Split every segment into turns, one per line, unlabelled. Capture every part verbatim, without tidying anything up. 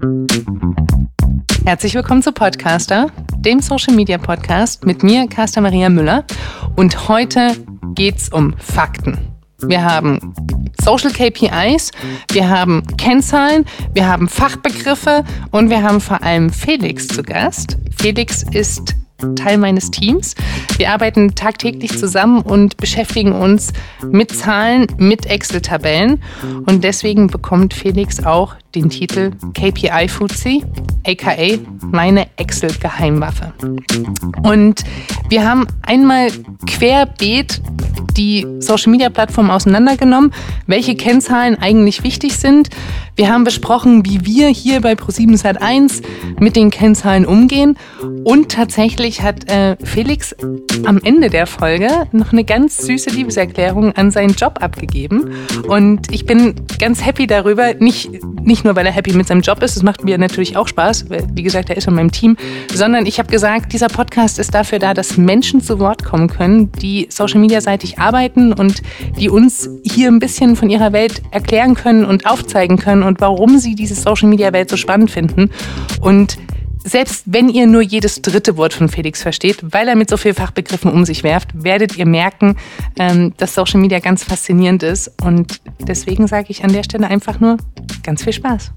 Herzlich willkommen zu Podcaster, dem Social Media Podcast mit mir, Carsta Maria Müller. Und heute geht's um Fakten. Wir haben Social K P Is, wir haben Kennzahlen, wir haben Fachbegriffe und wir haben vor allem Felix zu Gast. Felix ist Teil meines Teams. Wir arbeiten tagtäglich zusammen und beschäftigen uns mit Zahlen, mit Excel-Tabellen. Und deswegen bekommt Felix auch den Titel K P I-Fuzzi, aka meine Excel-Geheimwaffe. Und wir haben einmal querbeet die Social-Media-Plattformen auseinandergenommen, welche Kennzahlen eigentlich wichtig sind. Wir haben besprochen, wie wir hier bei ProSieben Sat eins mit den Kennzahlen umgehen. Und tatsächlich hat äh, Felix am Ende der Folge noch eine ganz süße Liebeserklärung an seinen Job abgegeben. Und ich bin ganz happy darüber, nicht, nicht nur, weil er happy mit seinem Job ist, das macht mir natürlich auch Spaß, weil, wie gesagt, er ist in meinem Team, sondern ich habe gesagt, dieser Podcast ist dafür da, dass Menschen zu Wort kommen können, die Social-Media-seitig arbeiten und die uns hier ein bisschen von ihrer Welt erklären können und aufzeigen können und warum sie diese Social-Media-Welt so spannend finden. Und selbst wenn ihr nur jedes dritte Wort von Felix versteht, weil er mit so vielen Fachbegriffen um sich werft, werdet ihr merken, ähm, dass Social Media ganz faszinierend ist. Und deswegen sage ich an der Stelle einfach nur ganz viel Spaß.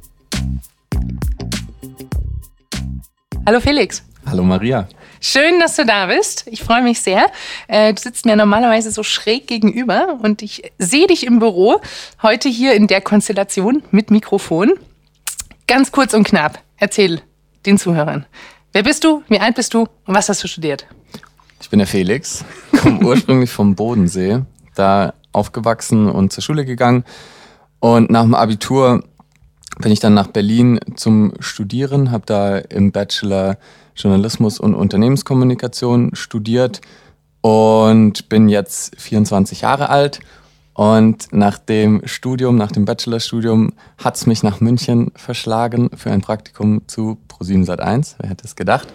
Hallo Felix.
Hallo Maria.
Schön, dass du da bist. Ich freue mich sehr. Du sitzt mir normalerweise so schräg gegenüber und ich sehe dich im Büro, heute hier in der Konstellation mit Mikrofon. Ganz kurz und knapp, erzähl den Zuhörern. Wer bist du, wie alt bist du und was hast du studiert?
Ich bin der Felix, komme ursprünglich vom Bodensee, da aufgewachsen und zur Schule gegangen. Und nach dem Abitur bin ich dann nach Berlin zum Studieren, habe da im Bachelor Journalismus und Unternehmenskommunikation studiert und bin jetzt vierundzwanzig Jahre alt. Und nach dem Studium, nach dem Bachelorstudium, hat es mich nach München verschlagen für ein Praktikum zu ProSieben Sat eins. Wer hätte es gedacht?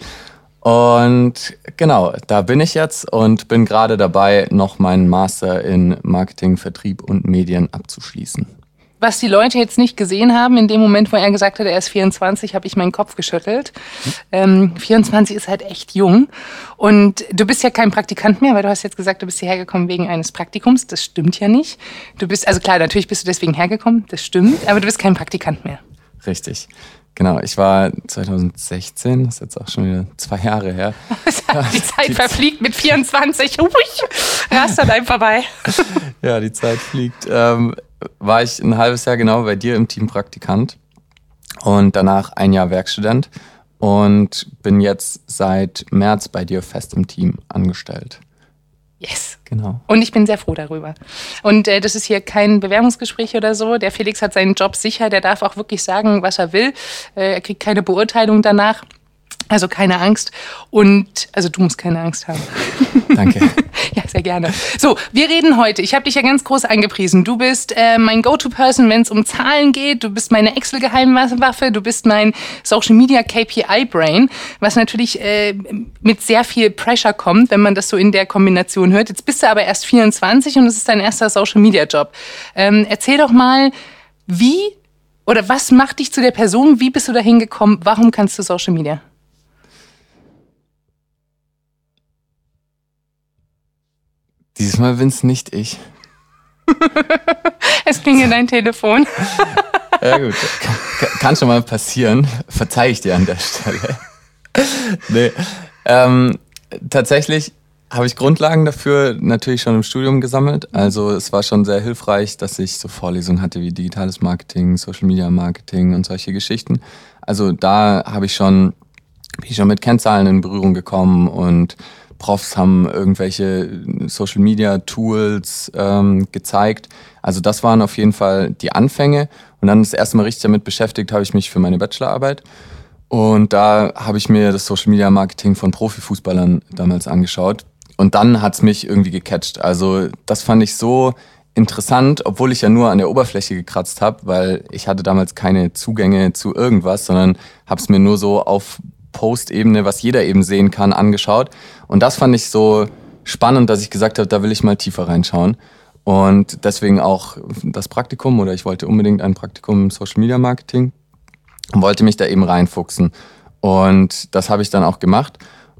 Und genau, da bin ich jetzt und bin gerade dabei, noch meinen Master in Marketing, Vertrieb und Medien abzuschließen.
Was die Leute jetzt nicht gesehen haben, in dem Moment, wo er gesagt hat, er ist vierundzwanzig, habe ich meinen Kopf geschüttelt. Ähm, vierundzwanzig ist halt echt jung. Und du bist ja kein Praktikant mehr, weil du hast jetzt gesagt, du bist hierher gekommen wegen eines Praktikums. Das stimmt ja nicht. Du bist, also klar, natürlich bist du deswegen hergekommen, das stimmt, aber du bist kein Praktikant mehr.
Richtig. Genau, ich war zweitausendsechzehn, das ist jetzt auch schon wieder zwei Jahre her.
Die Zeit die verfliegt mit vierundzwanzig. Ui, rastert einem vorbei.
Ja, die Zeit fliegt. Ähm, war ich ein halbes Jahr genau bei dir im Team Praktikant und danach ein Jahr Werkstudent und bin jetzt seit März bei dir fest im Team angestellt.
Yes.
Genau.
Und ich bin sehr froh darüber. Und äh, das ist hier kein Bewerbungsgespräch oder so. Der Felix hat seinen Job sicher, der darf auch wirklich sagen, was er will. Äh, er kriegt keine Beurteilung danach. Also keine Angst. Und, also du musst keine Angst haben.
Danke.
Ja, sehr gerne. So, wir reden heute. Ich habe dich ja ganz groß angepriesen. Du bist äh, mein Go-To-Person, wenn es um Zahlen geht. Du bist meine Excel-Geheimwaffe. Du bist mein Social-Media-K P I-Brain, was natürlich äh, mit sehr viel Pressure kommt, wenn man das so in der Kombination hört. Jetzt bist du aber erst vierundzwanzig und es ist dein erster Social-Media-Job. Ähm, erzähl doch mal, wie oder was macht dich zu der Person? Wie bist du dahin gekommen? Warum kannst du Social Media?
Dieses Mal bin's nicht ich.
Es klingelt dein Telefon.
Ja gut, kann, kann schon mal passieren. Verzeih ich dir an der Stelle. Nee, ähm, tatsächlich habe ich Grundlagen dafür natürlich schon im Studium gesammelt. Also es war schon sehr hilfreich, dass ich so Vorlesungen hatte wie digitales Marketing, Social Media Marketing und solche Geschichten. Also da habe ich schon, bin ich schon mit Kennzahlen in Berührung gekommen und Profs haben irgendwelche Social-Media-Tools ähm, gezeigt. Also das waren auf jeden Fall die Anfänge. Und dann das erste Mal richtig damit beschäftigt habe ich mich für meine Bachelorarbeit. Und da habe ich mir das Social-Media-Marketing von Profifußballern damals angeschaut. Und dann hat's mich irgendwie gecatcht. Also das fand ich so interessant, obwohl ich ja nur an der Oberfläche gekratzt habe, weil ich hatte damals keine Zugänge zu irgendwas, sondern habe es mir nur so auf Post-Ebene, was jeder eben sehen kann, angeschaut. Und das fand ich so spannend, dass ich gesagt habe, da will ich mal tiefer reinschauen. Und deswegen auch das Praktikum, oder ich wollte unbedingt ein Praktikum im Social Media Marketing. und wollte mich da eben reinfuchsen. Und das habe ich dann auch gemacht.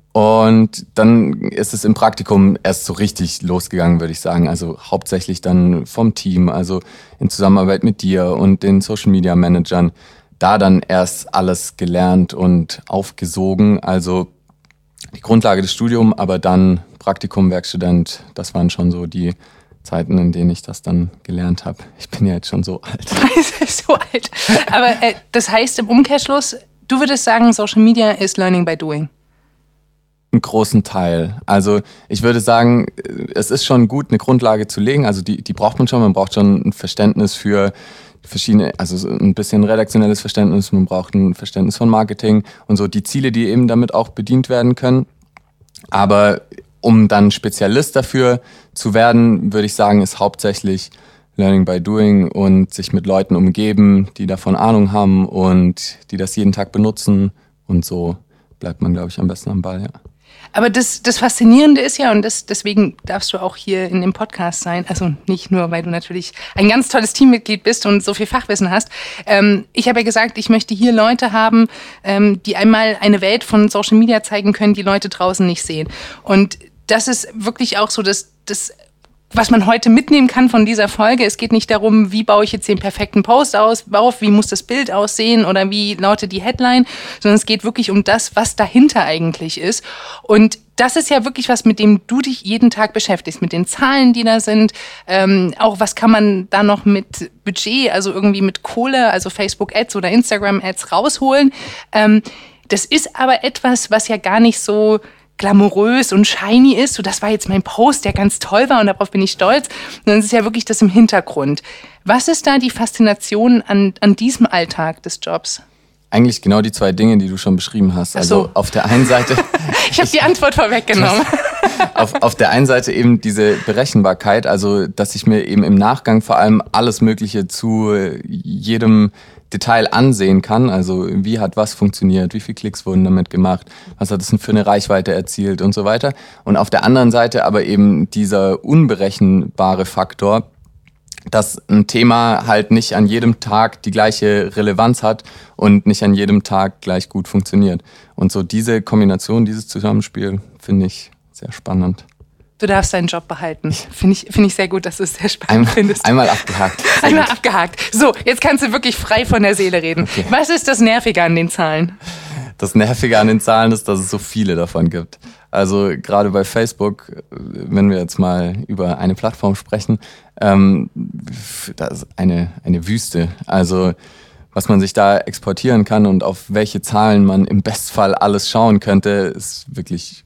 Und dann ist es im Praktikum erst so richtig losgegangen, würde ich sagen. Also hauptsächlich dann vom Team, also in Zusammenarbeit mit dir und den Social Media Managern. Da dann erst alles gelernt und aufgesogen. Also die Grundlage des Studiums, aber dann Praktikum, Werkstudent, das waren schon so die Zeiten, in denen ich das dann gelernt habe. Ich bin ja jetzt schon so alt.
so alt. Aber äh, das heißt im Umkehrschluss, du würdest sagen, Social Media ist Learning by Doing?
Einen großen Teil. Also ich würde sagen, es ist schon gut, eine Grundlage zu legen. Also die, die braucht man schon. Man braucht schon ein Verständnis für verschiedene, also ein bisschen redaktionelles Verständnis. Man braucht ein Verständnis von Marketing und so die Ziele, die eben damit auch bedient werden können. Aber um dann Spezialist dafür zu werden, würde ich sagen, ist hauptsächlich Learning by Doing und sich mit Leuten umgeben, die davon Ahnung haben und die das jeden Tag benutzen. Und so bleibt man, glaube ich, am besten am Ball, ja.
Aber das, das Faszinierende ist ja, und das, deswegen darfst du auch hier in dem Podcast sein, also nicht nur, weil du natürlich ein ganz tolles Teammitglied bist und so viel Fachwissen hast. Ähm, ich habe ja gesagt, ich möchte hier Leute haben, ähm, die einmal eine Welt von Social Media zeigen können, die Leute draußen nicht sehen. Und das ist wirklich auch so das, das was man heute mitnehmen kann von dieser Folge. Es geht nicht darum, wie baue ich jetzt den perfekten Post aus, auf, wie muss das Bild aussehen oder wie lautet die Headline, sondern es geht wirklich um das, was dahinter eigentlich ist. Und das ist ja wirklich was, mit dem du dich jeden Tag beschäftigst, mit den Zahlen, die da sind. Ähm, auch was kann man da noch mit Budget, also irgendwie mit Kohle, also Facebook-Ads oder Instagram-Ads rausholen. Ähm, das ist aber etwas, was ja gar nicht so glamourös und shiny ist, so das war jetzt mein Post, der ganz toll war und darauf bin ich stolz. Und dann ist es ja wirklich das im Hintergrund. Was ist da die Faszination an, an diesem Alltag des Jobs?
Eigentlich genau die zwei Dinge, die du schon beschrieben hast.
Ach so.
Also auf der einen Seite...
ich habe die Antwort vorweggenommen.
auf, auf der einen Seite eben diese Berechenbarkeit, also dass ich mir eben im Nachgang vor allem alles Mögliche zu jedem Detail ansehen kann, also wie hat was funktioniert, wie viele Klicks wurden damit gemacht, was hat es denn für eine Reichweite erzielt und so weiter. Und auf der anderen Seite aber eben dieser unberechenbare Faktor, dass ein Thema halt nicht an jedem Tag die gleiche Relevanz hat und nicht an jedem Tag gleich gut funktioniert. Und so diese Kombination, dieses Zusammenspiel finde ich sehr spannend.
Du darfst deinen Job behalten. Finde ich, finde ich sehr gut, dass du es sehr spannend
einmal,
findest.
Einmal abgehakt. Sehr
einmal
gut.
abgehakt. So, jetzt kannst du wirklich frei von der Seele reden. Okay. Was ist das Nervige an den Zahlen?
Das Nervige an den Zahlen ist, dass es so viele davon gibt. Also gerade bei Facebook, wenn wir jetzt mal über eine Plattform sprechen, ähm, das ist eine, eine Wüste. Also was man sich da exportieren kann und auf welche Zahlen man im Bestfall alles schauen könnte, ist wirklich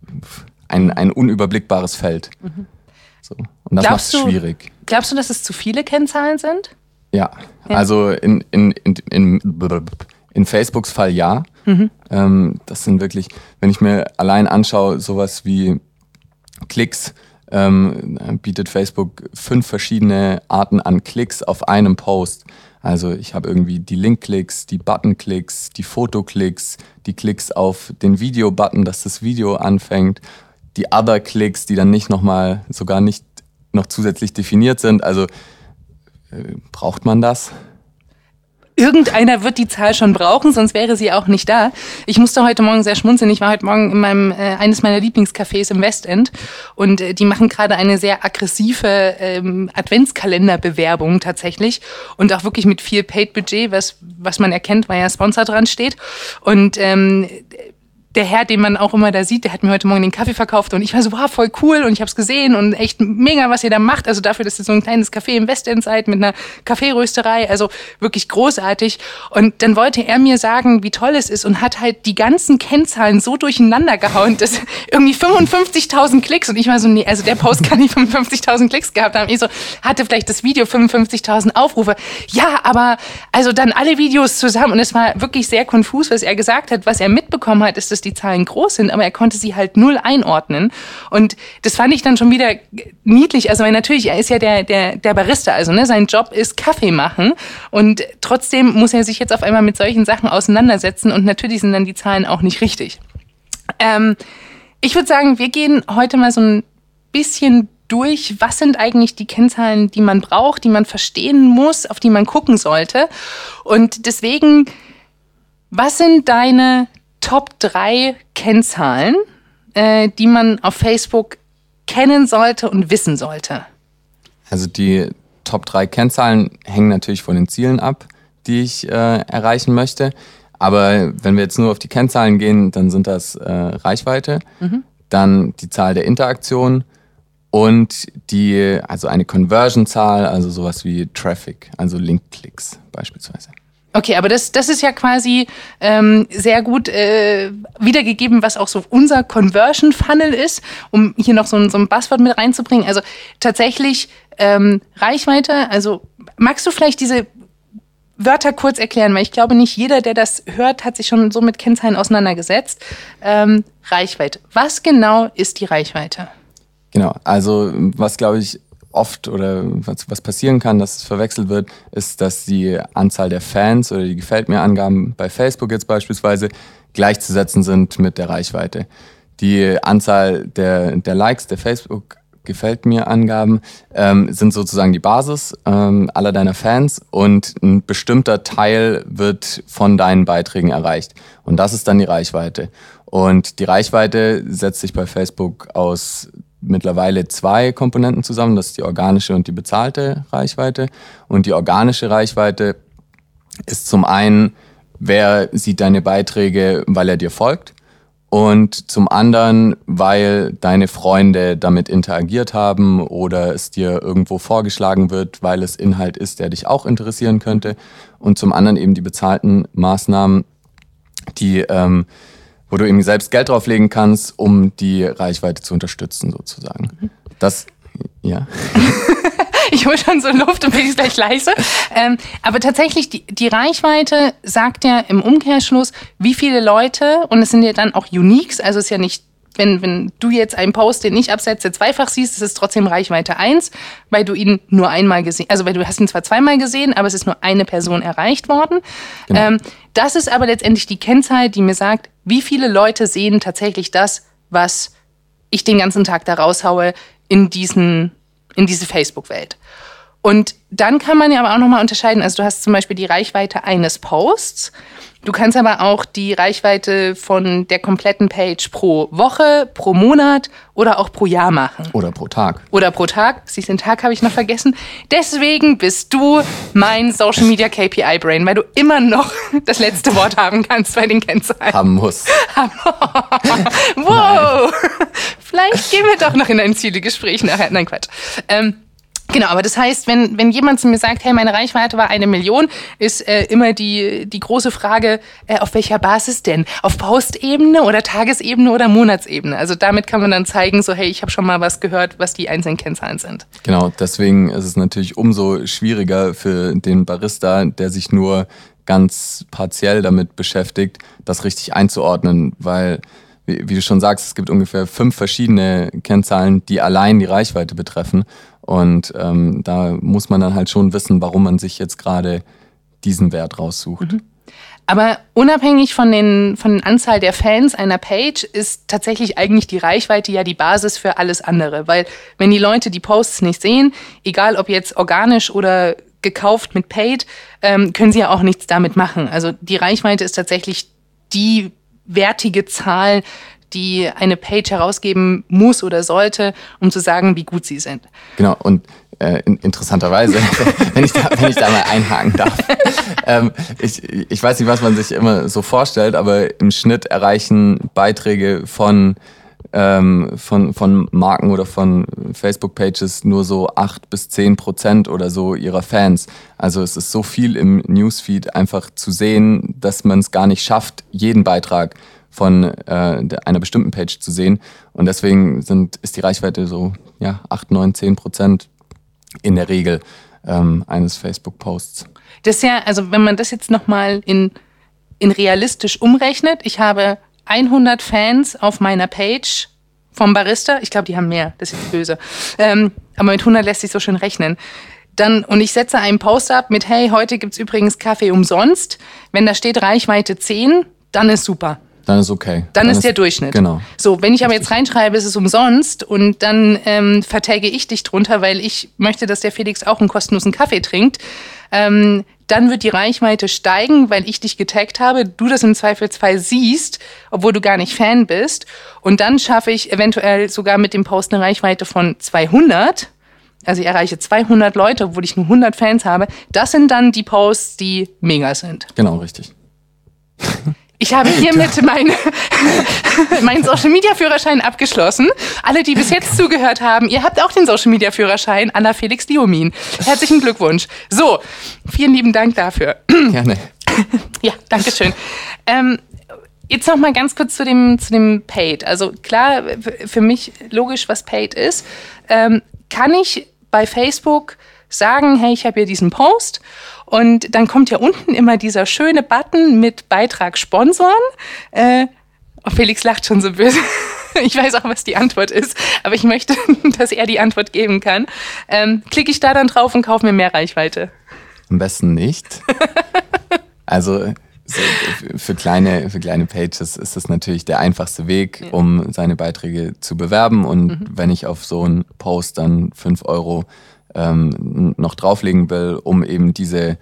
ein, ein unüberblickbares Feld. Mhm. So. Und das macht es schwierig.
Glaubst du, dass es zu viele Kennzahlen sind?
Ja, ja. also in, in, in, in, in Facebooks Fall ja. Mhm. Ähm, das sind wirklich, wenn ich mir allein anschaue, sowas wie Klicks, ähm, bietet Facebook fünf verschiedene Arten an Klicks auf einem Post. Also ich habe irgendwie die Link-Klicks, die Button-Klicks, die Foto-Klicks, die Klicks auf den Video-Button, dass das Video anfängt, die Other-Klicks, die dann nicht nochmal, sogar nicht noch zusätzlich definiert sind. Also äh, braucht man das?
Irgendeiner wird die Zahl schon brauchen, sonst wäre sie auch nicht da. Ich musste heute Morgen sehr schmunzeln. Ich war heute Morgen in meinem äh, eines meiner Lieblingscafés im Westend und äh, die machen gerade eine sehr aggressive ähm, Adventskalenderbewerbung tatsächlich und auch wirklich mit viel Paid-Budget, was was man erkennt, weil ja Sponsor dran steht. Und ähm, der Herr, den man auch immer da sieht, der hat mir heute Morgen den Kaffee verkauft und ich war so, wow, voll cool und ich habe es gesehen und echt mega, was ihr da macht. Also dafür, dass ihr so ein kleines Café im Westend seid mit einer Kaffeerösterei, also wirklich großartig. Und dann wollte er mir sagen, wie toll es ist und hat halt die ganzen Kennzahlen so durcheinander gehauen, dass irgendwie fünfundfünfzigtausend Klicks und ich war so, nee, also der Post kann nicht fünfundfünfzigtausend Klicks gehabt haben. Ich so, hatte vielleicht das Video fünfundfünfzigtausend Aufrufe. Ja, aber also dann alle Videos zusammen und es war wirklich sehr konfus, was er gesagt hat. Was er mitbekommen hat, ist, dass die Zahlen groß sind, aber er konnte sie halt null einordnen. Und das fand ich dann schon wieder niedlich. Also weil natürlich, er ist ja der, der, der Barista, also ne, sein Job ist Kaffee machen und trotzdem muss er sich jetzt auf einmal mit solchen Sachen auseinandersetzen und natürlich sind dann die Zahlen auch nicht richtig. Ähm, ich würde sagen, wir gehen heute mal so ein bisschen durch, was sind eigentlich die Kennzahlen, die man braucht, die man verstehen muss, auf die man gucken sollte. Und deswegen Was sind deine Top drei Kennzahlen, äh, die man auf Facebook kennen sollte und wissen sollte?
Also die Top drei Kennzahlen hängen natürlich von den Zielen ab, die ich äh, erreichen möchte. Aber wenn wir jetzt nur auf die Kennzahlen gehen, dann sind das äh, Reichweite, mhm. dann die Zahl der Interaktionen und die, also eine Conversion-Zahl, also sowas wie Traffic, also Link-Klicks beispielsweise.
Okay, aber das, das ist ja quasi ähm, sehr gut äh, wiedergegeben, was auch so unser Conversion-Funnel ist, um hier noch so ein, so ein Buzzword mit reinzubringen. Also tatsächlich ähm, Reichweite, also magst du vielleicht diese Wörter kurz erklären, weil ich glaube, nicht jeder, der das hört, hat sich schon so mit Kennzahlen auseinandergesetzt. Ähm, Reichweite. Was genau ist die Reichweite?
Genau, also was glaube ich oft oder was, was passieren kann, dass es verwechselt wird, ist, dass die Anzahl der Fans oder die Gefällt-mir-Angaben bei Facebook jetzt beispielsweise gleichzusetzen sind mit der Reichweite. Die Anzahl der, der Likes, der Facebook-Gefällt-mir-Angaben ähm, sind sozusagen die Basis ähm, aller deiner Fans und ein bestimmter Teil wird von deinen Beiträgen erreicht. Und das ist dann die Reichweite. Und die Reichweite setzt sich bei Facebook aus mittlerweile zwei Komponenten zusammen. Das ist die organische und die bezahlte Reichweite. Und die organische Reichweite ist zum einen, wer sieht deine Beiträge, weil er dir folgt. Und zum anderen, weil deine Freunde damit interagiert haben oder es dir irgendwo vorgeschlagen wird, weil es Inhalt ist, der dich auch interessieren könnte. Und zum anderen eben die bezahlten Maßnahmen, die ähm, wo du eben selbst Geld drauflegen kannst, um die Reichweite zu unterstützen, sozusagen. Mhm. Das, ja.
Ich hole schon so Luft und bin jetzt gleich leise. Ähm, aber tatsächlich, die, die Reichweite sagt ja im Umkehrschluss, wie viele Leute, und es sind ja dann auch Uniques, also es ist ja nicht, wenn, wenn du jetzt einen Post, den ich absetze, zweifach siehst, ist es trotzdem Reichweite eins, weil du ihn nur einmal gesehen, also weil du hast ihn zwar zweimal gesehen, aber es ist nur eine Person erreicht worden. Genau. Ähm, das ist aber letztendlich die Kennzahl, die mir sagt, wie viele Leute sehen tatsächlich das, was ich den ganzen Tag da raushaue in diesen, in diese Facebook-Welt. Und dann kann man ja aber auch nochmal unterscheiden, also du hast zum Beispiel die Reichweite eines Posts, du kannst aber auch die Reichweite von der kompletten Page pro Woche, pro Monat oder auch pro Jahr machen.
Oder pro Tag.
Oder pro Tag. Siehst, den Tag habe ich noch vergessen. Deswegen bist du mein Social Media K P I Brain, weil du immer noch das letzte Wort haben kannst bei den Kennzahlen.
Haben muss.
Wow. Vielleicht gehen wir doch noch in ein Zielgespräch nachher. Nein, Quatsch. Ähm, Genau, aber das heißt, wenn, wenn jemand zu mir sagt, hey, meine Reichweite war eine Million, ist äh, immer die, die große Frage, äh, auf welcher Basis denn? Auf Postebene oder Tagesebene oder Monatsebene? Also damit kann man dann zeigen, so hey, ich habe schon mal was gehört, was die einzelnen Kennzahlen sind.
Genau, deswegen ist es natürlich umso schwieriger für den Barista, der sich nur ganz partiell damit beschäftigt, das richtig einzuordnen, weil wie, wie du schon sagst, es gibt ungefähr fünf verschiedene Kennzahlen, die allein die Reichweite betreffen. Und ähm, da muss man dann halt schon wissen, warum man sich jetzt gerade diesen Wert raussucht. Mhm.
Aber unabhängig von den von der Anzahl der Fans einer Page ist tatsächlich eigentlich die Reichweite ja die Basis für alles andere. Weil wenn die Leute die Posts nicht sehen, egal ob jetzt organisch oder gekauft mit Paid, ähm, können sie ja auch nichts damit machen. Also die Reichweite ist tatsächlich die wertige Zahl, die eine Page herausgeben muss oder sollte, um zu sagen, wie gut sie sind.
Genau, und äh, in, interessanterweise, wenn, ich da, wenn ich da mal einhaken darf, ähm, ich, ich weiß nicht, was man sich immer so vorstellt, aber im Schnitt erreichen Beiträge von, ähm, von, von Marken oder von Facebook-Pages nur so acht bis zehn Prozent oder so ihrer Fans. Also es ist so viel im Newsfeed einfach zu sehen, dass man es gar nicht schafft, jeden Beitrag von äh, einer bestimmten Page zu sehen. Und deswegen sind, ist die Reichweite so ja, acht, neun, zehn Prozent in der Regel ähm, eines Facebook-Posts.
Das ist ja, also wenn man das jetzt nochmal in, in realistisch umrechnet, ich habe hundert Fans auf meiner Page vom Barista, ich glaube, die haben mehr, das ist jetzt böse, ähm, aber mit hundert lässt sich so schön rechnen. Dann, und ich setze einen Post ab mit, hey, heute gibt's übrigens Kaffee umsonst. Wenn da steht Reichweite zehn, dann ist super.
Dann ist okay.
Dann, dann ist der Durchschnitt.
Genau.
So, wenn ich aber jetzt reinschreibe, es ist umsonst und dann ähm, vertagge ich dich drunter, weil ich möchte, dass der Felix auch einen kostenlosen Kaffee trinkt, ähm, dann wird die Reichweite steigen, weil ich dich getaggt habe, du das im Zweifelsfall siehst, obwohl du gar nicht Fan bist. Und dann schaffe ich eventuell sogar mit dem Post eine Reichweite von zweihundert. Also ich erreiche zweihundert Leute, obwohl ich nur hundert Fans habe. Das sind dann die Posts, die mega sind.
Genau, richtig.
Ich habe hiermit meinen mein Social-Media-Führerschein abgeschlossen. Alle, die bis jetzt zugehört haben, ihr habt auch den Social-Media-Führerschein, Anna Felix Liomin. Herzlichen Glückwunsch. So, vielen lieben Dank dafür.
Gerne.
Ja, danke schön. Ähm, jetzt noch mal ganz kurz zu dem, zu dem Paid. Also klar, für mich logisch, was Paid ist. Ähm, kann ich bei Facebook sagen, hey, ich habe hier diesen Post und dann kommt ja unten immer dieser schöne Button mit Beitrag sponsoren. Äh, oh, Felix lacht schon so böse. Ich weiß auch, was die Antwort ist, aber ich möchte, dass er die Antwort geben kann. Ähm, klicke ich da dann drauf und kaufe mir mehr Reichweite?
Am besten nicht. Also so, für kleine, für kleine Pages ist das natürlich der einfachste Weg, ja, um seine Beiträge zu bewerben. Und mhm. wenn ich auf so einen Post dann fünf Euro ähm, noch drauflegen will, um eben diese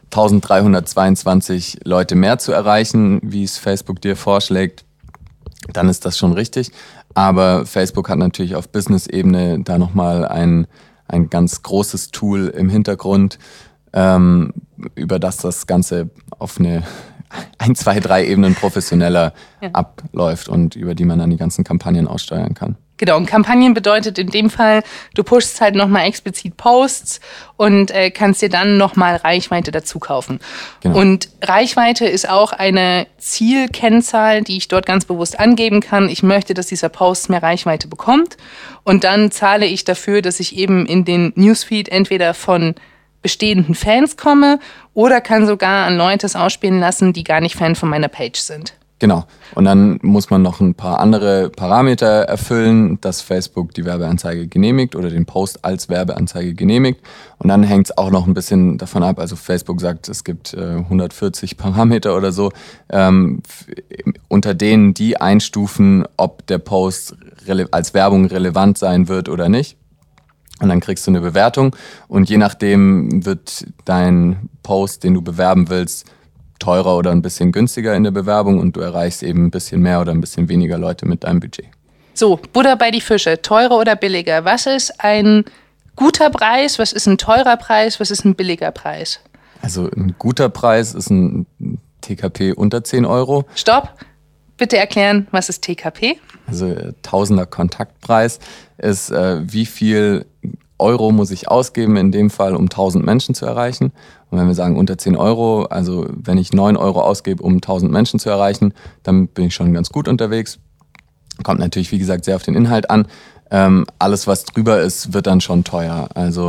eintausenddreihundertzweiundzwanzig Leute mehr zu erreichen, wie es Facebook dir vorschlägt, dann ist das schon richtig. Aber Facebook hat natürlich auf Business-Ebene da nochmal ein, ein ganz großes Tool im Hintergrund, ähm, über das das Ganze auf eine ein, zwei, drei Ebenen professioneller ja. abläuft und über die man dann die ganzen Kampagnen aussteuern kann.
Genau, und Kampagnen bedeutet in dem Fall, du pushst halt nochmal explizit Posts und äh, kannst dir dann nochmal Reichweite dazu kaufen. Genau. Und Reichweite ist auch eine Zielkennzahl, die ich dort ganz bewusst angeben kann. Ich möchte, dass dieser Post mehr Reichweite bekommt und dann zahle ich dafür, dass ich eben in den Newsfeed entweder von bestehenden Fans komme oder kann sogar an Leute es ausspielen lassen, die gar nicht Fan von meiner Page sind.
Genau. Und dann muss man noch ein paar andere Parameter erfüllen, dass Facebook die Werbeanzeige genehmigt oder den Post als Werbeanzeige genehmigt. Und dann hängt es auch noch ein bisschen davon ab, also Facebook sagt, es gibt äh, hundertvierzig Parameter oder so, ähm, f- unter denen die einstufen, ob der Post rele- als Werbung relevant sein wird oder nicht. Und dann kriegst du eine Bewertung und je nachdem wird dein Post, den du bewerben willst, teurer oder ein bisschen günstiger in der Bewerbung und du erreichst eben ein bisschen mehr oder ein bisschen weniger Leute mit deinem Budget.
So, Butter bei die Fische, teurer oder billiger? Was ist ein guter Preis, was ist ein teurer Preis, was ist ein billiger Preis?
Also ein guter Preis ist ein T K P unter zehn Euro.
Stopp, bitte erklären, was ist T K P?
Also Tausender Kontaktpreis ist, äh, wie viel Euro muss ich ausgeben, in dem Fall, um tausend Menschen zu erreichen. Und wenn wir sagen unter zehn Euro, also wenn ich neun Euro ausgebe, um tausend Menschen zu erreichen, dann bin ich schon ganz gut unterwegs. Kommt natürlich, wie gesagt, sehr auf den Inhalt an. Ähm, alles, was drüber ist, wird dann schon teuer. Also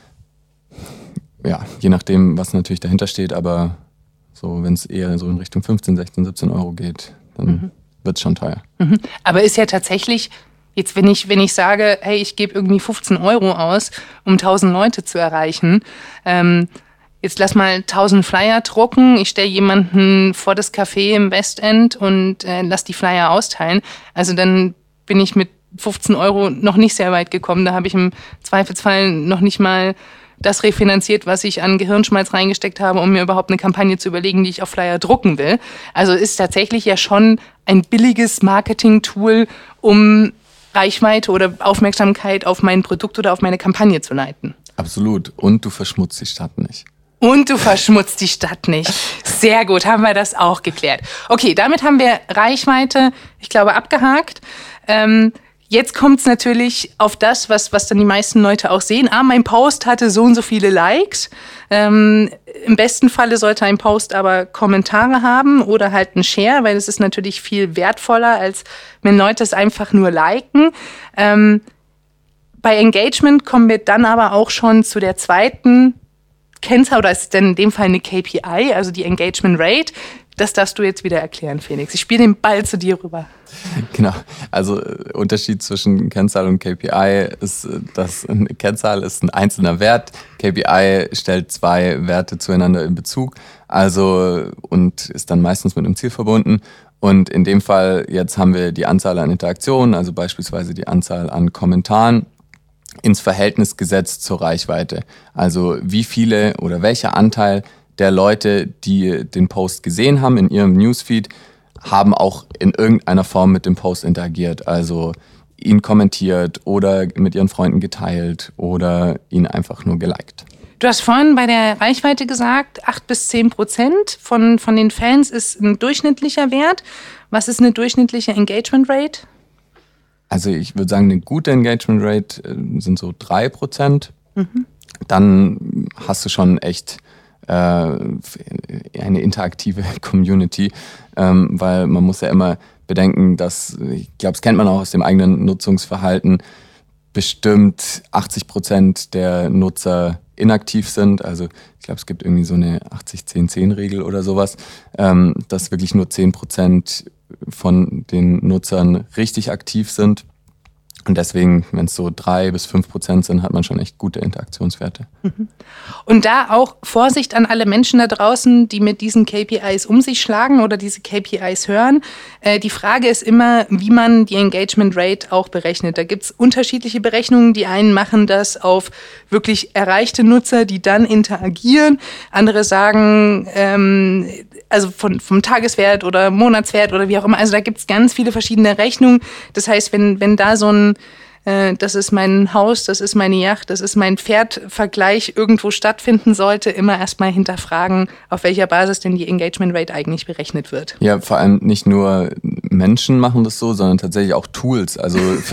ja, je nachdem, was natürlich dahinter steht, aber so, wenn es eher so in Richtung fünfzehn, sechzehn, siebzehn Euro geht, dann mhm. wird es schon teuer.
Mhm. Aber ist ja tatsächlich... Jetzt, wenn ich, wenn ich sage, hey, ich gebe irgendwie fünfzehn Euro aus, um tausend Leute zu erreichen, ähm, jetzt lass mal tausend Flyer drucken, ich stelle jemanden vor das Café im Westend und äh, lass die Flyer austeilen. Also dann bin ich mit fünfzehn Euro noch nicht sehr weit gekommen. Da habe ich im Zweifelsfall noch nicht mal das refinanziert, was ich an Gehirnschmalz reingesteckt habe, um mir überhaupt eine Kampagne zu überlegen, die ich auf Flyer drucken will. Also ist tatsächlich ja schon ein billiges Marketing-Tool, um Reichweite oder Aufmerksamkeit auf mein Produkt oder auf meine Kampagne zu leiten.
Absolut. Und du verschmutzt die Stadt nicht.
Und du verschmutzt die Stadt nicht. Sehr gut, haben wir das auch geklärt. Okay, damit haben wir Reichweite, ich glaube, abgehakt. Ähm, jetzt kommt es natürlich auf das, was, was dann die meisten Leute auch sehen. Ah, mein Post hatte so und so viele Likes. Ähm, im besten Falle sollte ein Post aber Kommentare haben oder halt ein Share, weil es ist natürlich viel wertvoller, als wenn Leute es einfach nur liken. Ähm, bei Engagement kommen wir dann aber auch schon zu der zweiten Kennzahl, oder ist es denn in dem Fall eine K P I, also die Engagement Rate. Das darfst du jetzt wieder erklären, Felix. Ich spiele den Ball zu dir rüber.
Genau, also Unterschied zwischen Kennzahl und K P I ist, dass eine Kennzahl ist ein einzelner Wert, K P I stellt zwei Werte zueinander in Bezug, also und ist dann meistens mit einem Ziel verbunden. Und in dem Fall jetzt haben wir die Anzahl an Interaktionen, also beispielsweise die Anzahl an Kommentaren, ins Verhältnis gesetzt zur Reichweite. Also wie viele oder welcher Anteil der Leute, die den Post gesehen haben in ihrem Newsfeed, haben auch in irgendeiner Form mit dem Post interagiert. Also ihn kommentiert oder mit ihren Freunden geteilt oder ihn einfach nur geliked.
Du hast vorhin bei der Reichweite gesagt, acht bis zehn Prozent von, von den Fans ist ein durchschnittlicher Wert. Was ist eine durchschnittliche Engagement Rate?
Also ich würde sagen, eine gute Engagement Rate sind so drei Prozent. Mhm. Dann hast du schon echt äh, eine interaktive Community, ähm, weil man muss ja immer bedenken, dass, ich glaube, das kennt man auch aus dem eigenen Nutzungsverhalten, bestimmt achtzig Prozent der Nutzer inaktiv sind. Also ich glaube, es gibt irgendwie so eine achtzig zehn zehn Regel oder sowas, ähm, dass wirklich nur zehn Prozent von den Nutzern richtig aktiv sind. Und deswegen, wenn es so drei bis fünf Prozent sind, hat man schon echt gute Interaktionswerte.
Und da auch Vorsicht an alle Menschen da draußen, die mit diesen K P Is um sich schlagen oder diese K P Is hören. Äh, die Frage ist immer, wie man die Engagement Rate auch berechnet. Da gibt es unterschiedliche Berechnungen. Die einen machen das auf wirklich erreichte Nutzer, die dann interagieren. Andere sagen, ähm, also von, vom Tageswert oder Monatswert oder wie auch immer. Also da gibt es ganz viele verschiedene Rechnungen. Das heißt, wenn, wenn da so ein äh, das ist mein Haus, das ist meine Yacht, das ist mein Pferd-Vergleich irgendwo stattfinden sollte, immer erstmal hinterfragen, auf welcher Basis denn die Engagement Rate eigentlich berechnet wird.
Ja, vor allem nicht nur Menschen machen das so, sondern tatsächlich auch Tools. Also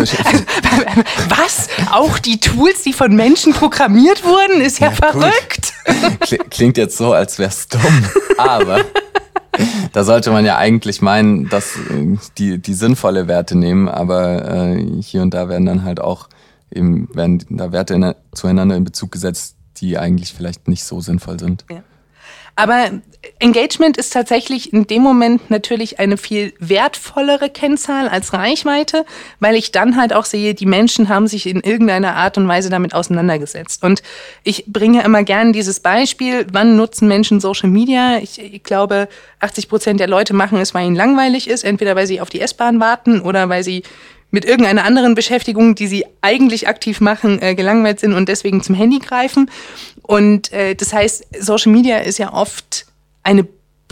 was? Auch die Tools, die von Menschen programmiert wurden? Ist ja, ja verrückt.
Klingt jetzt so, als wäre es dumm, aber da sollte man ja eigentlich meinen, dass die, die sinnvolle Werte nehmen, aber äh, hier und da werden dann halt auch eben werden da Werte in, zueinander in Bezug gesetzt, die eigentlich vielleicht nicht so sinnvoll sind.
Ja. Aber Engagement ist tatsächlich in dem Moment natürlich eine viel wertvollere Kennzahl als Reichweite, weil ich dann halt auch sehe, die Menschen haben sich in irgendeiner Art und Weise damit auseinandergesetzt. Und ich bringe immer gerne dieses Beispiel, wann nutzen Menschen Social Media? Ich, ich glaube, achtzig Prozent der Leute machen es, weil ihnen langweilig ist, entweder weil sie auf die S-Bahn warten oder weil sie mit irgendeiner anderen Beschäftigung, die sie eigentlich aktiv machen, äh, gelangweilt sind und deswegen zum Handy greifen. Und äh, das heißt, Social Media ist ja oft eine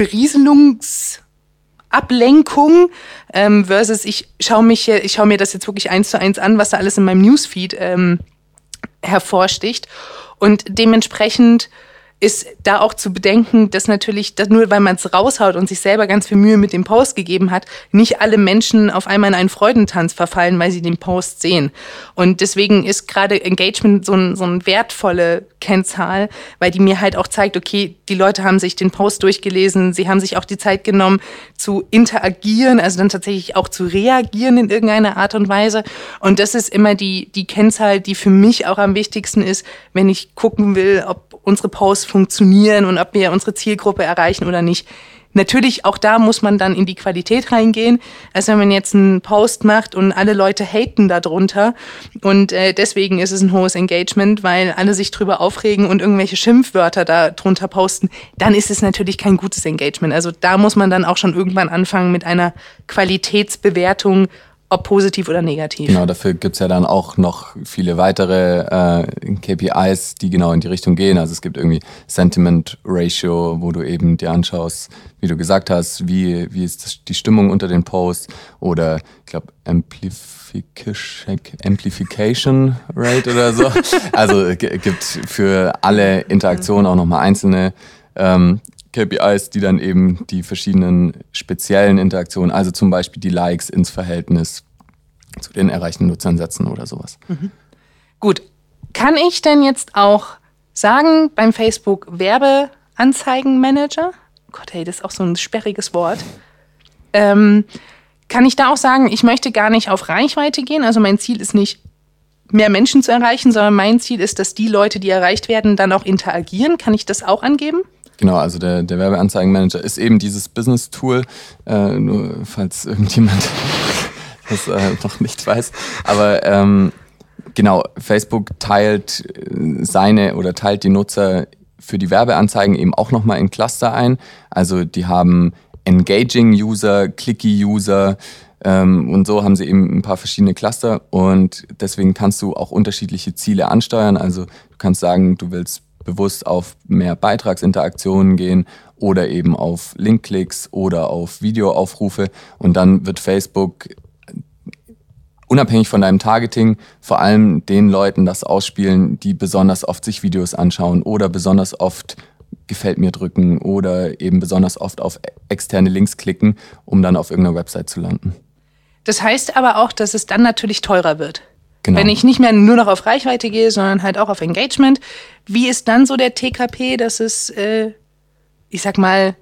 Berieselungsablenkung ähm, versus ich schaue mich, ich schaue mir das jetzt wirklich eins zu eins an, was da alles in meinem Newsfeed ähm, hervorsticht. Und dementsprechend ist da auch zu bedenken, dass natürlich, dass nur weil man es raushaut und sich selber ganz viel Mühe mit dem Post gegeben hat, nicht alle Menschen auf einmal in einen Freudentanz verfallen, weil sie den Post sehen. Und deswegen ist gerade Engagement so ein, so eine wertvolle Kennzahl, weil die mir halt auch zeigt, okay, die Leute haben sich den Post durchgelesen, sie haben sich auch die Zeit genommen zu interagieren, also dann tatsächlich auch zu reagieren in irgendeiner Art und Weise. Und das ist immer die, die Kennzahl, die für mich auch am wichtigsten ist, wenn ich gucken will, ob unsere Posts funktionieren und ob wir unsere Zielgruppe erreichen oder nicht. Natürlich, auch da muss man dann in die Qualität reingehen. Also wenn man jetzt einen Post macht und alle Leute haten darunter und äh, deswegen ist es ein hohes Engagement, weil alle sich drüber aufregen und irgendwelche Schimpfwörter da drunter posten, dann ist es natürlich kein gutes Engagement. Also da muss man dann auch schon irgendwann anfangen mit einer Qualitätsbewertung, ob positiv oder negativ.
Genau, dafür gibt's ja dann auch noch viele weitere äh, K P Is, die genau in die Richtung gehen. Also es gibt irgendwie Sentiment Ratio, wo du eben dir anschaust, wie du gesagt hast, wie, wie ist das, die Stimmung unter den Posts oder ich glaube Amplification, Amplification Rate oder so. Also g- gibt für alle Interaktionen auch nochmal einzelne ähm, K P Is, die dann eben die verschiedenen speziellen Interaktionen, also zum Beispiel die Likes ins Verhältnis zu den erreichten Nutzern setzen oder sowas.
Mhm. Gut, kann ich denn jetzt auch sagen, beim Facebook Werbeanzeigenmanager, Gott, hey, das ist auch so ein sperriges Wort, ähm, kann ich da auch sagen, ich möchte gar nicht auf Reichweite gehen, also mein Ziel ist nicht, mehr Menschen zu erreichen, sondern mein Ziel ist, dass die Leute, die erreicht werden, dann auch interagieren. Kann ich das auch angeben?
Genau, also der, der Werbeanzeigenmanager ist eben dieses Business-Tool, äh, nur falls irgendjemand das äh, noch nicht weiß. Aber ähm, genau, Facebook teilt seine oder teilt die Nutzer für die Werbeanzeigen eben auch nochmal in Cluster ein. Also die haben Engaging-User, Clicky-User ähm, und so haben sie eben ein paar verschiedene Cluster und deswegen kannst du auch unterschiedliche Ziele ansteuern. Also du kannst sagen, du willst bewusst auf mehr Beitragsinteraktionen gehen oder eben auf Linkklicks oder auf Videoaufrufe. Und dann wird Facebook unabhängig von deinem Targeting vor allem den Leuten das ausspielen, die besonders oft sich Videos anschauen oder besonders oft gefällt mir drücken oder eben besonders oft auf externe Links klicken, um dann auf irgendeiner Website zu landen.
Das heißt aber auch, dass es dann natürlich teurer wird.
Genau.
Wenn ich nicht mehr nur noch auf Reichweite gehe, sondern halt auch auf Engagement. Wie ist dann so der T K P, dass es, äh, ich sag mal,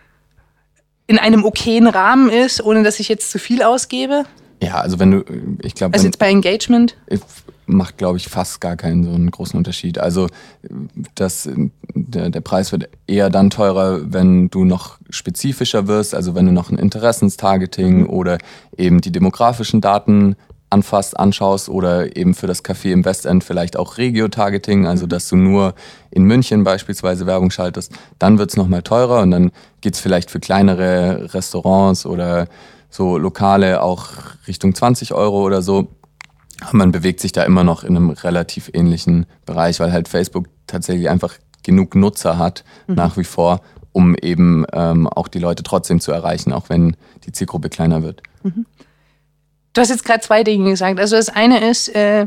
in einem okayen Rahmen ist, ohne dass ich jetzt zu viel ausgebe?
Ja, also wenn du, ich glaube...
Also jetzt bei Engagement?
Macht, glaube ich, fast gar keinen so einen großen Unterschied. Also das, der, der Preis wird eher dann teurer, wenn du noch spezifischer wirst, also wenn du noch ein Interessenstargeting oder eben die demografischen Daten anfasst, anschaust oder eben für das Café im Westend vielleicht auch Regio-Targeting, also dass du nur in München beispielsweise Werbung schaltest, dann wird es nochmal teurer und dann geht es vielleicht für kleinere Restaurants oder so Lokale auch Richtung zwanzig Euro oder so. Aber man bewegt sich da immer noch in einem relativ ähnlichen Bereich, weil halt Facebook tatsächlich einfach genug Nutzer hat, mhm. nach wie vor, um eben ähm, auch die Leute trotzdem zu erreichen, auch wenn die Zielgruppe kleiner wird.
Mhm. Du hast jetzt gerade zwei Dinge gesagt. Also das eine ist, äh,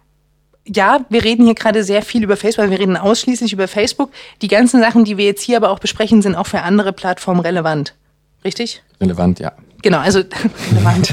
ja, wir reden hier gerade sehr viel über Facebook, wir reden ausschließlich über Facebook. Die ganzen Sachen, die wir jetzt hier aber auch besprechen, sind auch für andere Plattformen relevant. Richtig?
Relevant, ja.
Genau, also relevant.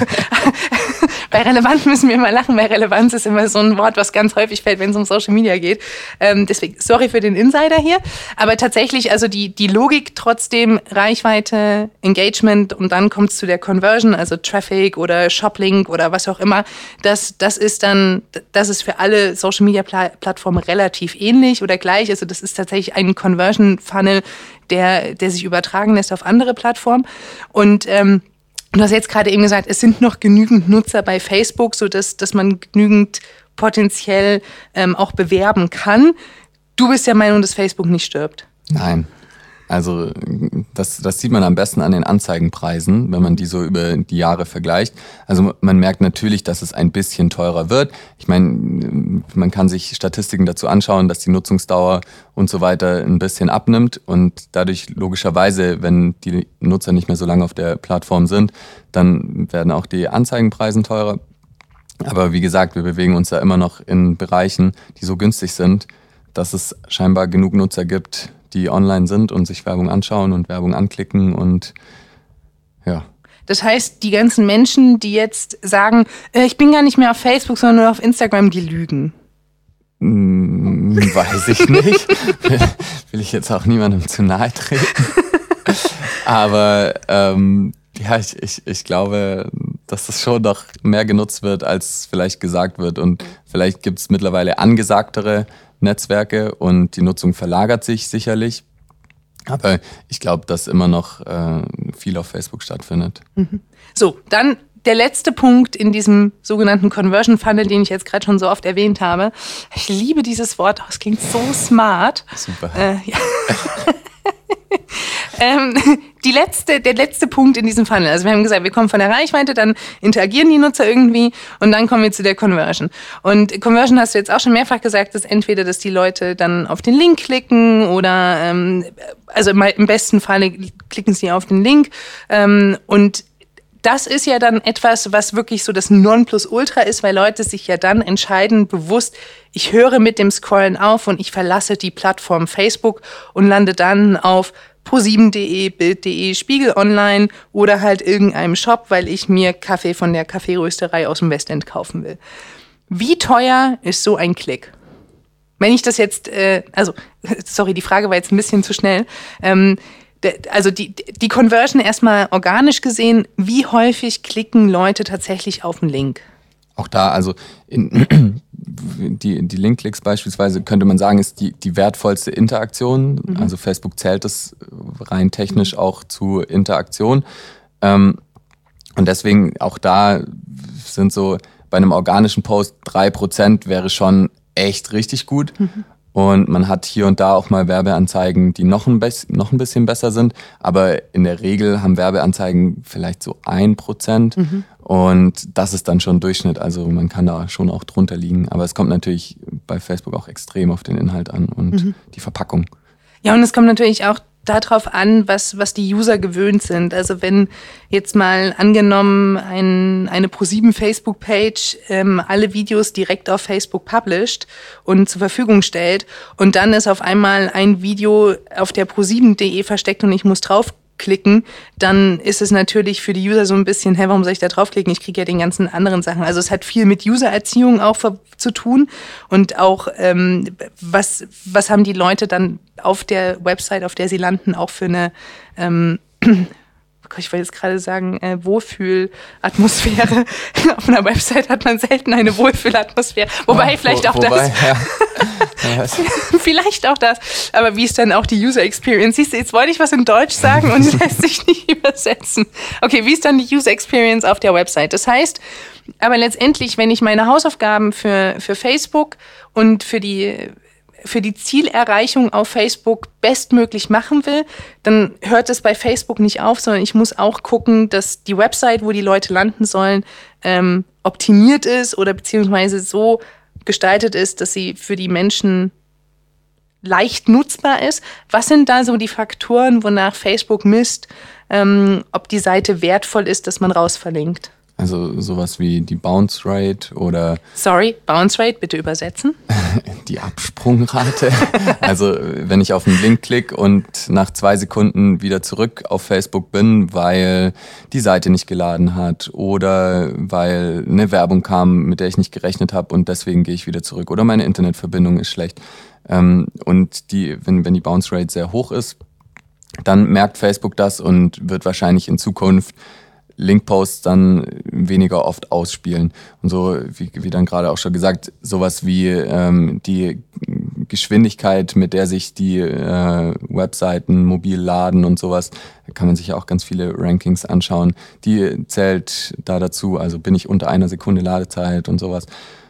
Bei relevant müssen wir immer lachen, weil Relevanz ist immer so ein Wort, was ganz häufig fällt, wenn es um Social Media geht. Ähm, deswegen, sorry für den Insider hier. Aber tatsächlich, also die, die Logik trotzdem, Reichweite, Engagement und dann kommt es zu der Conversion, also Traffic oder Shoplink oder was auch immer. Das, das ist dann, das ist für alle Social Media Plattformen relativ ähnlich oder gleich. Also das ist tatsächlich ein Conversion Funnel, der, der sich übertragen lässt auf andere Plattformen. Und ähm, du hast jetzt gerade eben gesagt, es sind noch genügend Nutzer bei Facebook, sodass dass man genügend potenziell ähm, auch bewerben kann. Du bist der Meinung, dass Facebook nicht stirbt?
Nein. Also das, das sieht man am besten an den Anzeigenpreisen, wenn man die so über die Jahre vergleicht. Also man merkt natürlich, dass es ein bisschen teurer wird. Ich meine, man kann sich Statistiken dazu anschauen, dass die Nutzungsdauer und so weiter ein bisschen abnimmt und dadurch logischerweise, wenn die Nutzer nicht mehr so lange auf der Plattform sind, dann werden auch die Anzeigenpreise teurer. Aber wie gesagt, wir bewegen uns ja immer noch in Bereichen, die so günstig sind, dass es scheinbar genug Nutzer gibt, die online sind und sich Werbung anschauen und Werbung anklicken und ja.
Das heißt, die ganzen Menschen, die jetzt sagen, äh, ich bin gar nicht mehr auf Facebook, sondern nur auf Instagram, die lügen.
Hm, weiß ich nicht. Will ich jetzt auch niemandem zu nahe treten. Aber ähm, ja, ich, ich, ich glaube, dass das schon noch mehr genutzt wird, als vielleicht gesagt wird. Und vielleicht gibt es mittlerweile angesagtere Netzwerke und die Nutzung verlagert sich sicherlich. Aber ich glaube, dass immer noch äh, viel auf Facebook stattfindet.
Mhm. So, dann der letzte Punkt in diesem sogenannten Conversion Funnel, den ich jetzt gerade schon so oft erwähnt habe. Ich liebe dieses Wort, es klingt so smart.
Super.
Äh, ja. ähm, die letzte, der letzte Punkt in diesem Funnel. Also wir haben gesagt, wir kommen von der Reichweite, dann interagieren die Nutzer irgendwie und dann kommen wir zu der Conversion. Und Conversion hast du jetzt auch schon mehrfach gesagt, ist entweder, dass die Leute dann auf den Link klicken oder ähm, also im besten Falle klicken sie auf den Link ähm, und das ist ja dann etwas, was wirklich so das Nonplusultra ist, weil Leute sich ja dann entscheiden, bewusst, ich höre mit dem Scrollen auf und ich verlasse die Plattform Facebook und lande dann auf pro sieben punkt de, bild punkt de, Spiegel Online oder halt irgendeinem Shop, weil ich mir Kaffee von der Kaffeerösterei aus dem Westend kaufen will. Wie teuer ist so ein Klick? Wenn ich das jetzt, äh, also, sorry, die Frage war jetzt ein bisschen zu schnell, ähm, also die, die Conversion erstmal organisch gesehen, wie häufig klicken Leute tatsächlich auf den Link?
Auch da, also in, die, die Link-Klicks beispielsweise könnte man sagen, ist die, die wertvollste Interaktion. Mhm. Also Facebook zählt es rein technisch auch zu Interaktion. Ähm, und deswegen auch da sind so bei einem organischen Post drei Prozent wäre schon echt richtig gut. Mhm. Und man hat hier und da auch mal Werbeanzeigen, die noch ein, be- noch ein bisschen besser sind. Aber in der Regel haben Werbeanzeigen vielleicht so ein Prozent. Mhm. Und das ist dann schon Durchschnitt, also man kann da schon auch drunter liegen. Aber es kommt natürlich bei Facebook auch extrem auf den Inhalt an und mhm. die Verpackung.
Ja, und es kommt natürlich auch darauf an, was, was die User gewöhnt sind. Also wenn jetzt mal angenommen ein, eine ProSieben Facebook-Page ähm, alle Videos direkt auf Facebook published und zur Verfügung stellt und dann ist auf einmal ein Video auf der ProSieben punkt de versteckt und ich muss draufklicken, dann ist es natürlich für die User so ein bisschen, hä, warum soll ich da draufklicken? Ich kriege ja den ganzen anderen Sachen. Also es hat viel mit User-Erziehung auch zu tun und auch, ähm, was, was haben die Leute dann auf der Website, auf der sie landen, auch für eine, ähm, ich wollte jetzt gerade sagen, äh, Wohlfühlatmosphäre. Auf einer Website hat man selten eine Wohlfühlatmosphäre. Wobei, oh, vielleicht auch wobei, das. Ja. Vielleicht auch das. Aber wie ist dann auch die User Experience? Siehst du, jetzt wollte ich was in Deutsch sagen und es lässt sich nicht übersetzen. Okay, wie ist dann die User Experience auf der Website? Das heißt, aber letztendlich, wenn ich meine Hausaufgaben für, für Facebook und für die für die Zielerreichung auf Facebook bestmöglich machen will, dann hört es bei Facebook nicht auf, sondern ich muss auch gucken, dass die Website, wo die Leute landen sollen, ähm, optimiert ist oder beziehungsweise so gestaltet ist, dass sie für die Menschen leicht nutzbar ist. Was sind da so die Faktoren, wonach Facebook misst, ähm, ob die Seite wertvoll ist, dass man rausverlinkt?
Also sowas wie die Bounce Rate oder...
Sorry, Bounce Rate, bitte übersetzen.
Die Absprungrate. Also wenn ich auf einen Link klicke und nach zwei Sekunden wieder zurück auf Facebook bin, weil die Seite nicht geladen hat oder weil eine Werbung kam, mit der ich nicht gerechnet habe und deswegen gehe ich wieder zurück oder meine Internetverbindung ist schlecht. Und die, wenn, wenn die Bounce Rate sehr hoch ist, dann merkt Facebook das und wird wahrscheinlich in Zukunft Linkposts dann weniger oft ausspielen. Und so, wie, wie dann gerade auch schon gesagt, sowas wie ähm, die Geschwindigkeit, mit der sich die äh, Webseiten mobil laden und sowas, da kann man sich ja auch ganz viele Rankings anschauen. Die zählt da dazu, also bin ich unter einer Sekunde Ladezeit und sowas.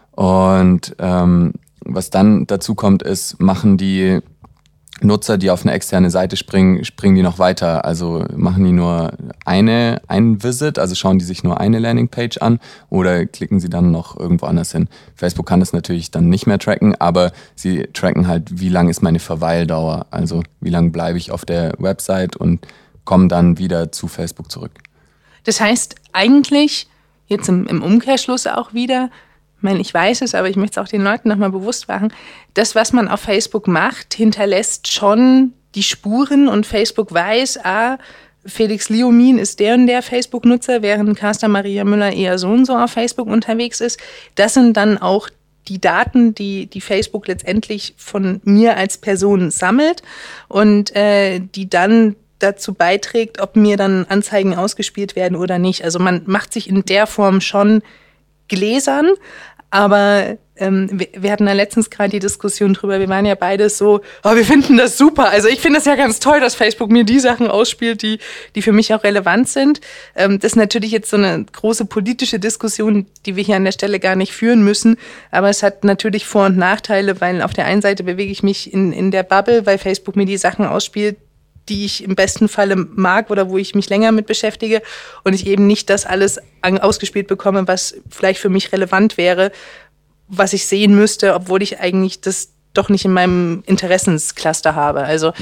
Und ähm, was dann dazu kommt, ist, machen die Nutzer, die auf eine externe Seite springen, springen die noch weiter. Also machen die nur eine, einen Visit, also schauen die sich nur eine Landingpage an oder klicken sie dann noch irgendwo anders hin. Facebook kann das natürlich dann nicht mehr tracken, aber sie tracken halt, wie lang ist meine Verweildauer, also wie lange bleibe ich auf der Website und komme dann wieder zu Facebook zurück.
Das heißt eigentlich, jetzt im, im Umkehrschluss auch wieder, ich meine, ich weiß es, aber ich möchte es auch den Leuten nochmal bewusst machen, das, was man auf Facebook macht, hinterlässt schon die Spuren und Facebook weiß, ah, Felix Liomin ist der und der Facebook-Nutzer, während Carsta Maria Müller eher so und so auf Facebook unterwegs ist. Das sind dann auch die Daten, die, die Facebook letztendlich von mir als Person sammelt und äh, die dann dazu beiträgt, ob mir dann Anzeigen ausgespielt werden oder nicht. Also man macht sich in der Form schon gläsern, aber ähm, wir, wir hatten da letztens gerade die Diskussion drüber, wir waren ja beide so, oh, wir finden das super. Also ich finde es ja ganz toll, dass Facebook mir die Sachen ausspielt, die, die für mich auch relevant sind. Ähm, das ist natürlich jetzt so eine große politische Diskussion, die wir hier an der Stelle gar nicht führen müssen, aber es hat natürlich Vor- und Nachteile, weil auf der einen Seite bewege ich mich in, in der Bubble, weil Facebook mir die Sachen ausspielt, die ich im besten Falle mag oder wo ich mich länger mit beschäftige und ich eben nicht das alles ausgespielt bekomme, was vielleicht für mich relevant wäre, was ich sehen müsste, obwohl ich eigentlich das doch nicht in meinem Interessenscluster habe. Also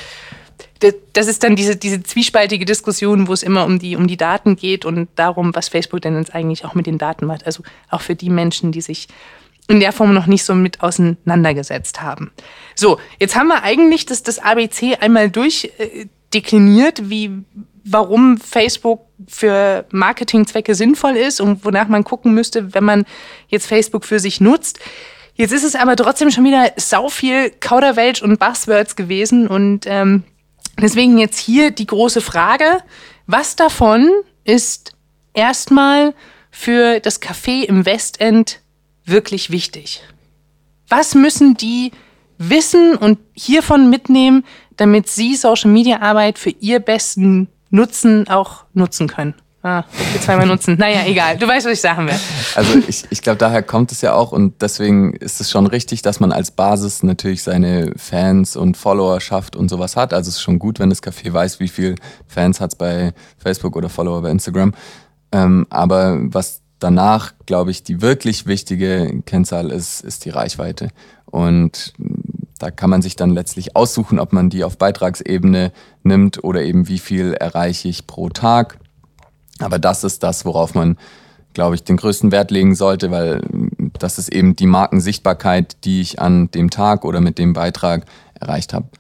das ist dann diese, diese zwiespaltige Diskussion, wo es immer um die, um die Daten geht und darum, was Facebook denn jetzt eigentlich auch mit den Daten macht. Also auch für die Menschen, die sich in der Form noch nicht so mit auseinandergesetzt haben. So, jetzt haben wir eigentlich das, das A B C einmal durchdekliniert, wie, warum Facebook für Marketingzwecke sinnvoll ist und wonach man gucken müsste, wenn man jetzt Facebook für sich nutzt. Jetzt ist es aber trotzdem schon wieder sau viel Kauderwelsch und Buzzwords gewesen und ähm, deswegen jetzt hier die große Frage, was davon ist erstmal für das Café im Westend wirklich wichtig? Was müssen die wissen und hiervon mitnehmen, damit sie Social-Media-Arbeit für ihr besten Nutzen auch nutzen können? Ah, jetzt zweimal nutzen. Naja, egal. Du weißt, was ich sagen will.
Also ich, ich glaube, daher kommt es ja auch und deswegen ist es schon richtig, dass man als Basis natürlich seine Fans und Followerschaft und sowas hat. Also es ist schon gut, wenn das Café weiß, wie viel Fans hat es bei Facebook oder Follower bei Instagram. Ähm, aber was danach, glaube ich, die wirklich wichtige Kennzahl ist, ist die Reichweite. Und da kann man sich dann letztlich aussuchen, ob man die auf Beitragsebene nimmt oder eben wie viel erreiche ich pro Tag. Aber das ist das, worauf man, glaube ich, den größten Wert legen sollte, weil das ist eben die Markensichtbarkeit, die ich an dem Tag oder mit dem Beitrag erreicht habe.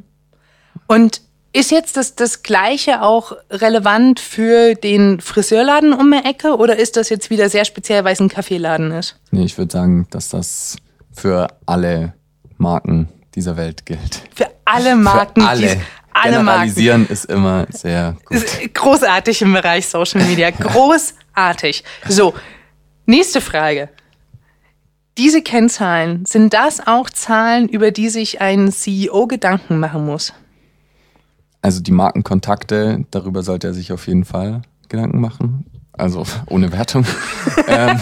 Und ist jetzt das, das Gleiche auch relevant für den Friseurladen um die Ecke oder ist das jetzt wieder sehr speziell, weil es ein Kaffeeladen ist?
Nee, ich würde sagen, dass das für alle Marken dieser Welt gilt.
Für alle Marken?
Für alle.
alle
Generalisieren
Marken.
Ist immer sehr gut.
Ist großartig im Bereich Social Media. Großartig. So, nächste Frage. Diese Kennzahlen, sind das auch Zahlen, über die sich ein C E O Gedanken machen muss?
Also die Markenkontakte, darüber sollte er sich auf jeden Fall Gedanken machen. Also ohne Wertung. ähm,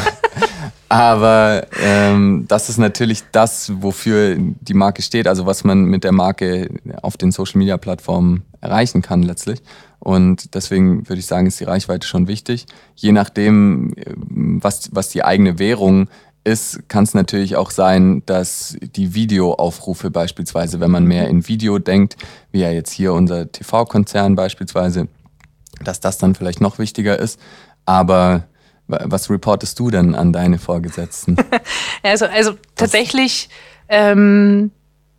aber ähm, das ist natürlich das, wofür die Marke steht. Also was man mit der Marke auf den Social-Media-Plattformen erreichen kann letztlich. Und deswegen würde ich sagen, ist die Reichweite schon wichtig. Je nachdem, was, was die eigene Währung ist, kann es natürlich auch sein, dass die Videoaufrufe beispielsweise, wenn man mehr in Video denkt, wie ja jetzt hier unser T V-Konzern beispielsweise, dass das dann vielleicht noch wichtiger ist. Aber was reportest du denn an deine Vorgesetzten?
Also, also tatsächlich, ähm,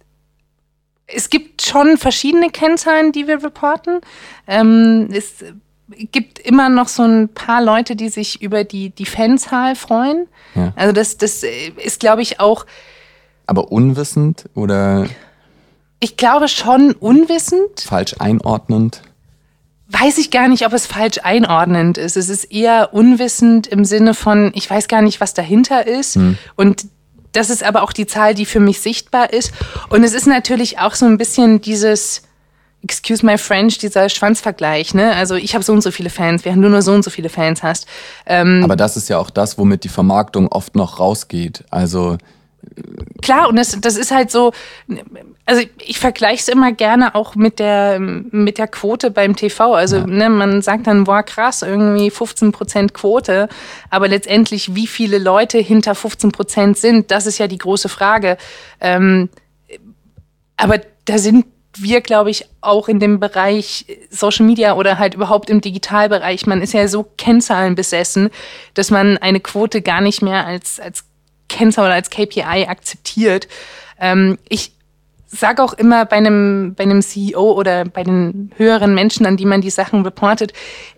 es gibt schon verschiedene Kennzahlen, die wir reporten. Ähm, es gibt immer noch so ein paar Leute, die sich über die, die Fanzahl freuen. Ja. Also das, das ist, glaube ich, auch...
Aber unwissend oder...
Ich glaube schon unwissend.
Falsch einordnend?
Weiß ich gar nicht, ob es falsch einordnend ist. Es ist eher unwissend im Sinne von, ich weiß gar nicht, was dahinter ist. Hm. Und das ist aber auch die Zahl, die für mich sichtbar ist. Und es ist natürlich auch so ein bisschen dieses... Excuse my French, dieser Schwanzvergleich, ne? Also ich habe so und so viele Fans, während du nur so und so viele Fans hast. Ähm,
Aber das ist ja auch das, womit die Vermarktung oft noch rausgeht. Also
klar, und das, das ist halt so, also ich vergleiche es immer gerne auch mit der, mit der Quote beim T V. Also ja. ne, man sagt dann, boah krass, irgendwie fünfzehn Prozent Quote. Aber letztendlich, wie viele Leute hinter fünfzehn Prozent sind, das ist ja die große Frage. Ähm, aber da sind wir, glaube ich, auch in dem Bereich Social Media oder halt überhaupt im Digitalbereich, man ist ja so Kennzahlen besessen, dass man eine Quote gar nicht mehr als, als Kennzahl oder als K P I akzeptiert. Ähm, ich sage auch immer bei einem, bei einem C E O oder bei den höheren Menschen, an die man die Sachen reportet,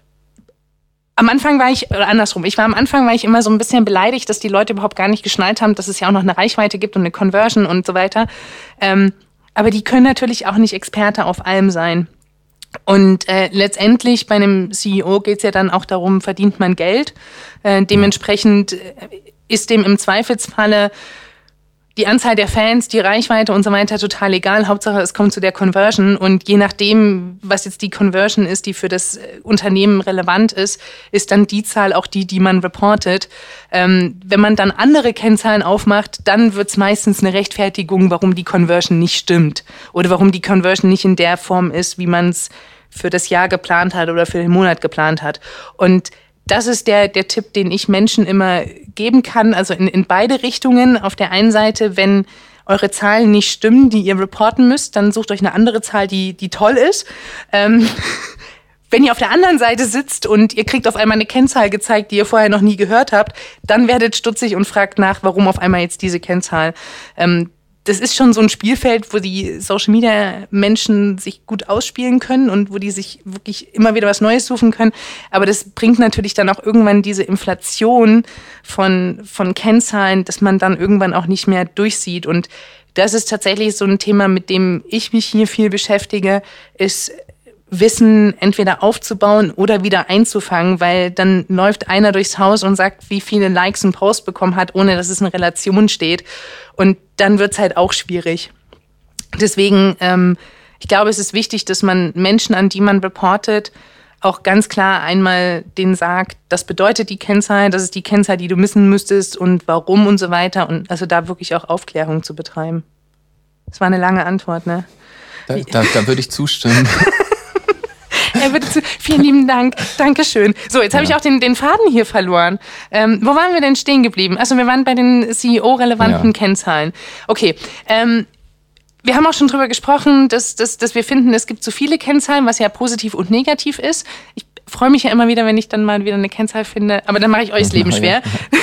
am Anfang war ich, oder andersrum, ich war am Anfang war ich immer so ein bisschen beleidigt, dass die Leute überhaupt gar nicht geschnallt haben, dass es ja auch noch eine Reichweite gibt und eine Conversion und so weiter. Ähm, Aber die können natürlich auch nicht Experte auf allem sein. Und äh, letztendlich bei einem C E O geht es ja dann auch darum, verdient man Geld. Äh, dementsprechend ist dem im Zweifelsfalle die Anzahl der Fans, die Reichweite und so weiter total egal. Hauptsache, es kommt zu der Conversion. Und je nachdem, was jetzt die Conversion ist, die für das Unternehmen relevant ist, ist dann die Zahl auch die, die man reportet. Ähm, wenn man dann andere Kennzahlen aufmacht, dann wird es meistens eine Rechtfertigung, warum die Conversion nicht stimmt. Oder warum die Conversion nicht in der Form ist, wie man es für das Jahr geplant hat oder für den Monat geplant hat. Und das ist der, der Tipp, den ich Menschen immer geben kann, also in, in beide Richtungen. Auf der einen Seite, wenn eure Zahlen nicht stimmen, die ihr reporten müsst, dann sucht euch eine andere Zahl, die, die toll ist. Ähm, wenn ihr auf der anderen Seite sitzt und ihr kriegt auf einmal eine Kennzahl gezeigt, die ihr vorher noch nie gehört habt, dann werdet stutzig und fragt nach, warum auf einmal jetzt diese Kennzahl. Ähm, Das ist schon so ein Spielfeld, wo die Social-Media-Menschen sich gut ausspielen können und wo die sich wirklich immer wieder was Neues suchen können. Aber das bringt natürlich dann auch irgendwann diese Inflation von, von Kennzahlen, dass man dann irgendwann auch nicht mehr durchsieht. Und das ist tatsächlich so ein Thema, mit dem ich mich hier viel beschäftige, ist Wissen entweder aufzubauen oder wieder einzufangen, weil dann läuft einer durchs Haus und sagt, wie viele Likes ein Post bekommen hat, ohne dass es in Relation steht. Und dann wird's halt auch schwierig. Deswegen, ähm, ich glaube, es ist wichtig, dass man Menschen, an die man reportet, auch ganz klar einmal denen sagt, das bedeutet die Kennzahl, das ist die Kennzahl, die du missen müsstest und warum und so weiter. Und also da wirklich auch Aufklärung zu betreiben. Das war eine lange Antwort, ne?
Da, da, da würde ich zustimmen.
Er würde zu, vielen lieben Dank. Dankeschön. So, jetzt habe ja. ich auch den, den Faden hier verloren. Ähm, wo waren wir denn stehen geblieben? Also wir waren bei den C E O-relevanten ja. Kennzahlen. Okay, ähm, wir haben auch schon drüber gesprochen, dass, dass, dass wir finden, es gibt zu viele Kennzahlen, was ja positiv und negativ ist. Ich freue mich ja immer wieder, wenn ich dann mal wieder eine Kennzahl finde, aber dann mache ich euch das Leben schwer.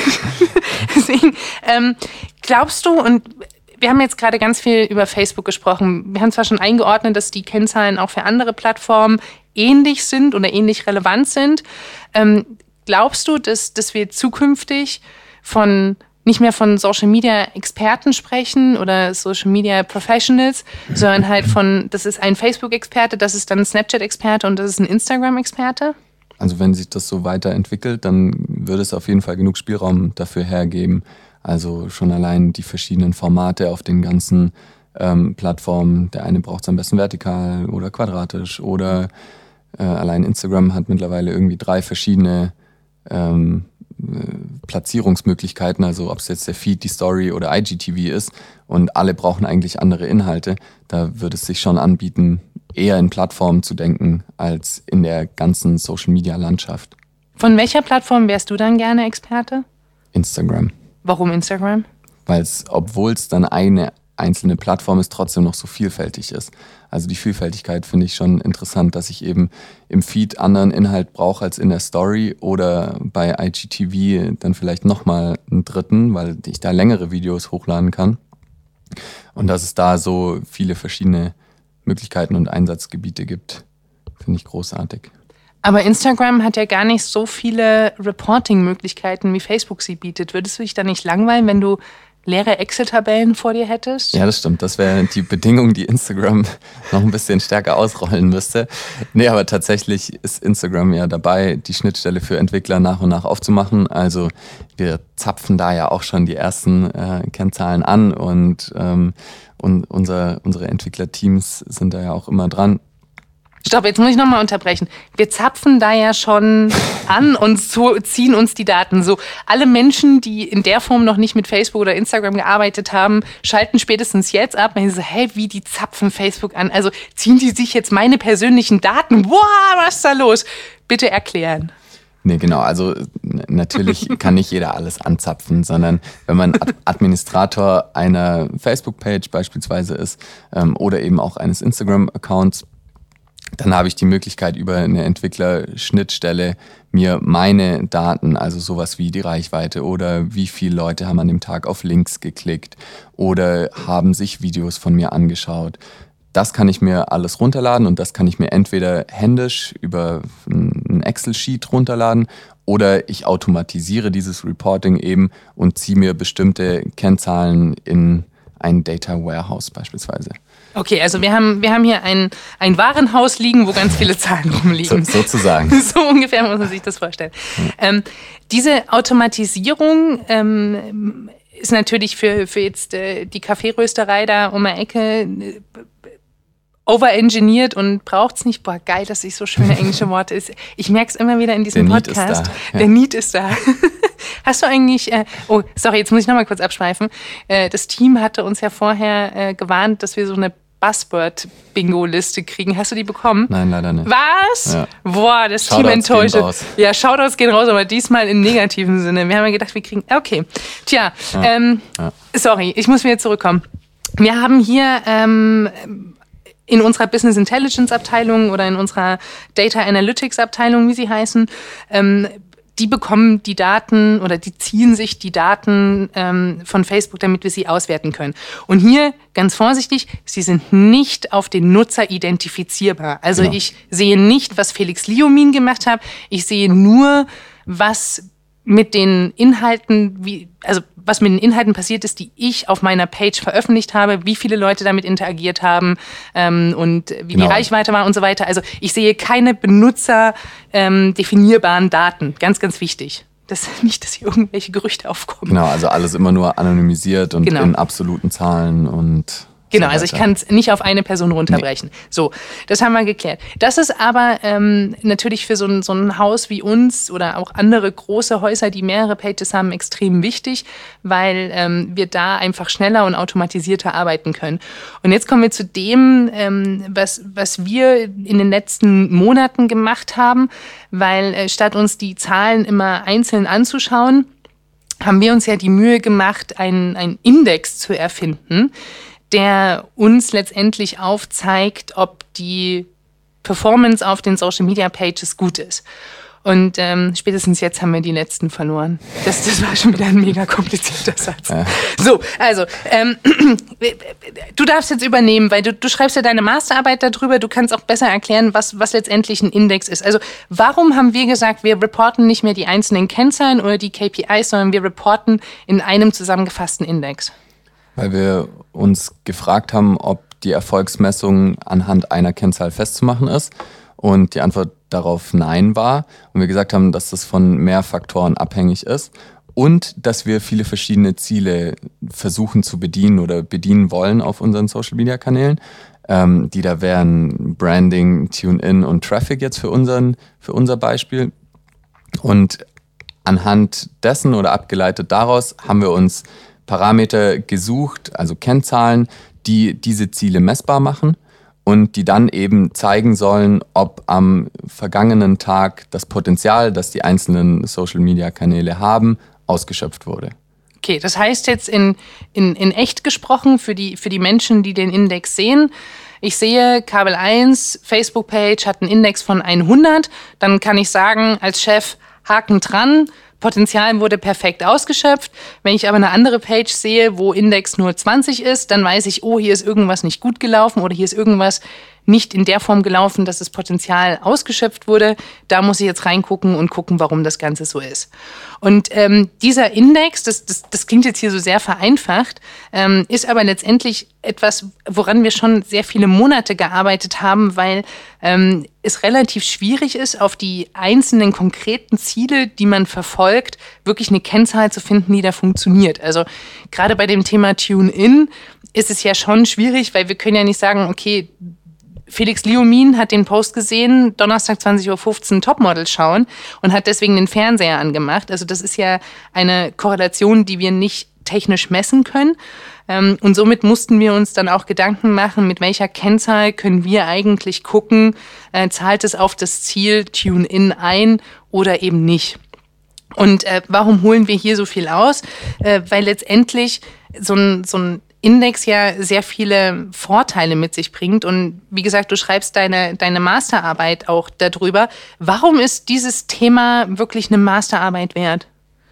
Deswegen, ähm, glaubst du, und wir haben jetzt gerade ganz viel über Facebook gesprochen. Wir haben zwar schon eingeordnet, dass die Kennzahlen auch für andere Plattformen ähnlich sind oder ähnlich relevant sind. Ähm, glaubst du, dass, dass wir zukünftig von nicht mehr von Social Media Experten sprechen oder Social Media Professionals, sondern halt von, das ist ein Facebook-Experte, das ist dann ein Snapchat-Experte und das ist ein Instagram-Experte?
Also wenn sich das so weiterentwickelt, dann würde es auf jeden Fall genug Spielraum dafür hergeben. Also schon allein die verschiedenen Formate auf den ganzen ähm, Plattformen. Der eine braucht es am besten vertikal oder quadratisch oder äh, allein Instagram hat mittlerweile irgendwie drei verschiedene ähm, Platzierungsmöglichkeiten, also ob es jetzt der Feed, die Story oder I G T V ist und alle brauchen eigentlich andere Inhalte. Da würde es sich schon anbieten, eher in Plattformen zu denken, als in der ganzen Social-Media-Landschaft.
Von welcher Plattform wärst du dann gerne Experte?
Instagram.
Warum Instagram?
Weil es, obwohl es dann eine einzelne Plattform ist, trotzdem noch so vielfältig ist. Also die Vielfältigkeit finde ich schon interessant, dass ich eben im Feed anderen Inhalt brauche als in der Story oder bei I G T V dann vielleicht nochmal einen dritten, weil ich da längere Videos hochladen kann. Und dass es da so viele verschiedene Möglichkeiten und Einsatzgebiete gibt, finde ich großartig.
Aber Instagram hat ja gar nicht so viele Reporting-Möglichkeiten, wie Facebook sie bietet. Würdest du dich da nicht langweilen, wenn du leere Excel-Tabellen vor dir hättest?
Ja, das stimmt. Das wäre die Bedingung, die Instagram noch ein bisschen stärker ausrollen müsste. Nee, aber tatsächlich ist Instagram ja dabei, die Schnittstelle für Entwickler nach und nach aufzumachen. Also wir zapfen da ja auch schon die ersten äh, Kennzahlen an und, ähm, und unser, unsere Entwicklerteams sind da ja auch immer dran.
Stopp, jetzt muss ich nochmal unterbrechen. Wir zapfen da ja schon an und so ziehen uns die Daten. So, alle Menschen, die in der Form noch nicht mit Facebook oder Instagram gearbeitet haben, schalten spätestens jetzt ab. Und ich so, hey, wie, die zapfen Facebook an? Also ziehen die sich jetzt meine persönlichen Daten? Wow, was ist da los? Bitte erklären.
Nee, genau. Also natürlich kann nicht jeder alles anzapfen, sondern wenn man Ad- Administrator einer Facebook-Page beispielsweise ist ähm, oder eben auch eines Instagram-Accounts, dann habe ich die Möglichkeit, über eine Entwicklerschnittstelle mir meine Daten, also sowas wie die Reichweite oder wie viele Leute haben an dem Tag auf Links geklickt oder haben sich Videos von mir angeschaut. Das kann ich mir alles runterladen und das kann ich mir entweder händisch über ein Excel-Sheet runterladen oder ich automatisiere dieses Reporting eben und ziehe mir bestimmte Kennzahlen in ein Data Warehouse beispielsweise.
Okay, also wir haben, wir haben hier ein, ein Warenhaus liegen, wo ganz viele Zahlen rumliegen.
So, sozusagen.
So ungefähr muss man sich das vorstellen. Mhm. Ähm, diese Automatisierung ähm, ist natürlich für, für jetzt äh, die Kaffeerösterei da um die Ecke äh, overengineert und braucht's nicht. Boah, geil, dass ich so schöne englische Worte ist. Ich merke es immer wieder in diesem
Der
Podcast.
Need ist da. Ja.
Der Need ist da. Hast du eigentlich, äh, oh, sorry, jetzt muss ich nochmal kurz abschweifen. Äh, das Team hatte uns ja vorher äh, gewarnt, dass wir so eine Buzzword-Bingo-Liste kriegen. Hast du die bekommen?
Nein, leider nicht.
Was?
Ja.
Boah, das
Shoutouts
Team enttäuscht.
gehen raus.
Ja, Shoutouts gehen raus, aber diesmal im negativen Sinne. Wir haben ja gedacht, wir kriegen, okay. Tja,
Ja.
Ähm,
Ja.
sorry, ich muss wieder zurückkommen. Wir haben hier ähm, in unserer Business Intelligence Abteilung oder in unserer Data Analytics Abteilung, wie sie heißen, ähm, die bekommen die Daten oder die ziehen sich die Daten ähm, von Facebook, damit wir sie auswerten können. Und hier ganz vorsichtig, sie sind nicht auf den Nutzer identifizierbar. Also
Genau.
ich sehe nicht, was Felix Liomin gemacht hat. Ich sehe nur, was mit den Inhalten, wie, also was mit den Inhalten passiert ist, die ich auf meiner Page veröffentlicht habe, wie viele Leute damit interagiert haben ähm, und wie
Genau.
die Reichweite war und so weiter. Also ich sehe keine Benutzer ähm, definierbaren Daten. Ganz, ganz wichtig. Das nicht, dass hier irgendwelche Gerüchte aufkommen.
Genau, also alles immer nur anonymisiert und
Genau.
in absoluten Zahlen und
Genau, so also ich kann es nicht auf eine Person runterbrechen. Nee. So, das haben wir geklärt. Das ist aber ähm, natürlich für so ein, so ein Haus wie uns oder auch andere große Häuser, die mehrere Pages haben, extrem wichtig, weil ähm, wir da einfach schneller und automatisierter arbeiten können. Und jetzt kommen wir zu dem, ähm, was, was wir in den letzten Monaten gemacht haben, weil äh, statt uns die Zahlen immer einzeln anzuschauen, haben wir uns ja die Mühe gemacht, einen, einen Index zu erfinden, der uns letztendlich aufzeigt, ob die Performance auf den Social Media Pages gut ist. Und ähm, spätestens jetzt haben wir die letzten verloren. Das, das war schon wieder ein mega komplizierter Satz. Ja. So, also, ähm, du darfst jetzt übernehmen, weil du, du schreibst ja deine Masterarbeit darüber, du kannst auch besser erklären, was, was letztendlich ein Index ist. Also, warum haben wir gesagt, wir reporten nicht mehr die einzelnen Kennzahlen oder die K P Is, sondern wir reporten in einem zusammengefassten Index?
Weil wir uns gefragt haben, ob die Erfolgsmessung anhand einer Kennzahl festzumachen ist. Und die Antwort darauf nein war. Und wir gesagt haben, dass das von mehr Faktoren abhängig ist. Und dass wir viele verschiedene Ziele versuchen zu bedienen oder bedienen wollen auf unseren Social-Media-Kanälen. Ähm, die da wären Branding, Tune-In und Traffic jetzt für, unseren, für unser Beispiel. Und anhand dessen oder abgeleitet daraus haben wir uns Parameter gesucht, also Kennzahlen, die diese Ziele messbar machen und die dann eben zeigen sollen, ob am vergangenen Tag das Potenzial, das die einzelnen Social-Media-Kanäle haben, ausgeschöpft wurde.
Okay, das heißt jetzt in, in, in echt gesprochen für die, für die Menschen, die den Index sehen, ich sehe, Kabel eins, Facebook-Page hat einen Index von hundert, dann kann ich sagen als Chef, Haken dran, Potenzial wurde perfekt ausgeschöpft. Wenn ich aber eine andere Page sehe, wo Index nur zwanzig ist, dann weiß ich, oh, hier ist irgendwas nicht gut gelaufen oder hier ist irgendwas nicht in der Form gelaufen, dass das Potenzial ausgeschöpft wurde. Da muss ich jetzt reingucken und gucken, warum das Ganze so ist. Und ähm, dieser Index, das, das, das klingt jetzt hier so sehr vereinfacht, ähm, ist aber letztendlich etwas, woran wir schon sehr viele Monate gearbeitet haben, weil ähm, es relativ schwierig ist, auf die einzelnen konkreten Ziele, die man verfolgt, wirklich eine Kennzahl zu finden, die da funktioniert. Also gerade bei dem Thema Tune-In ist es ja schon schwierig, weil wir können ja nicht sagen, okay, Felix Liumin hat den Post gesehen, Donnerstag zwanzig Uhr fünfzehn Topmodel schauen und hat deswegen den Fernseher angemacht. Also das ist ja eine Korrelation, die wir nicht technisch messen können. Und somit mussten wir uns dann auch Gedanken machen, mit welcher Kennzahl können wir eigentlich gucken, äh, zahlt es auf das Ziel Tune-In ein oder eben nicht. Und äh, warum holen wir hier so viel aus? Äh, weil letztendlich so ein, so ein Index ja sehr viele Vorteile mit sich bringt. Und wie gesagt, du schreibst deine, deine Masterarbeit auch darüber. Warum ist dieses Thema wirklich eine Masterarbeit wert?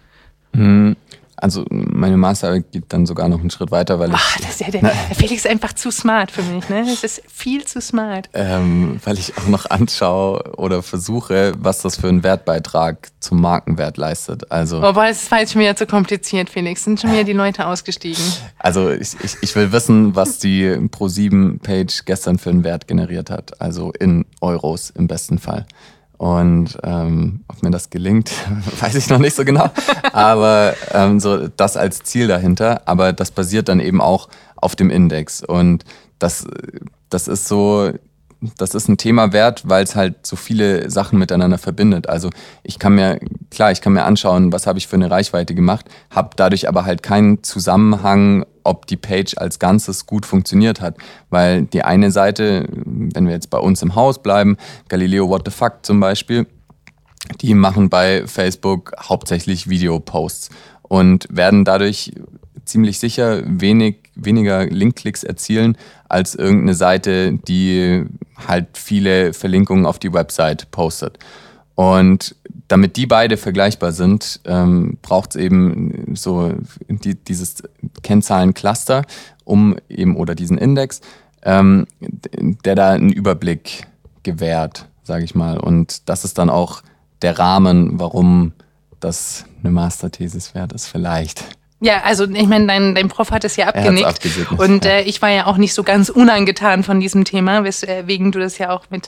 Also meine Masterarbeit geht dann sogar noch einen Schritt weiter, weil ich...
Ach, das ist ja der, der Felix ist einfach zu smart für mich, ne? Das ist viel zu smart.
Ähm, weil ich auch noch anschaue oder versuche, was das für einen Wertbeitrag zum Markenwert leistet. Also,
oh, boah, das war jetzt schon wieder zu kompliziert, Felix. Sind schon wieder die Leute ausgestiegen.
Also ich, ich, ich will wissen, was die Pro sieben Page gestern für einen Wert generiert hat. Also in Euros im besten Fall. Und ähm, ob mir das gelingt, weiß ich noch nicht so genau. Aber ähm, so das als Ziel dahinter. Aber das basiert dann eben auch auf dem Index. Und das, das ist so, das ist ein Thema wert, weil es halt so viele Sachen miteinander verbindet. Also ich kann mir, klar, ich kann mir anschauen, was habe ich für eine Reichweite gemacht, habe dadurch aber halt keinen Zusammenhang, ob die Page als Ganzes gut funktioniert hat. Weil die eine Seite, wenn wir jetzt bei uns im Haus bleiben, Galileo What the Fuck zum Beispiel, die machen bei Facebook hauptsächlich Videoposts und werden dadurch ziemlich sicher wenig, weniger Linkklicks erzielen als irgendeine Seite, die halt viele Verlinkungen auf die Website postet. Und damit die beide vergleichbar sind, ähm, braucht es eben so die, dieses Kennzahlencluster, um eben oder diesen Index, ähm, der da einen Überblick gewährt, sage ich mal. Und das ist dann auch der Rahmen, warum das eine Masterthesis wert ist, vielleicht.
Ja, also ich meine, dein, dein Prof hat es ja abgenickt und
ja.
äh, ich war ja auch nicht so ganz unangetan von diesem Thema, weswegen du das ja auch mit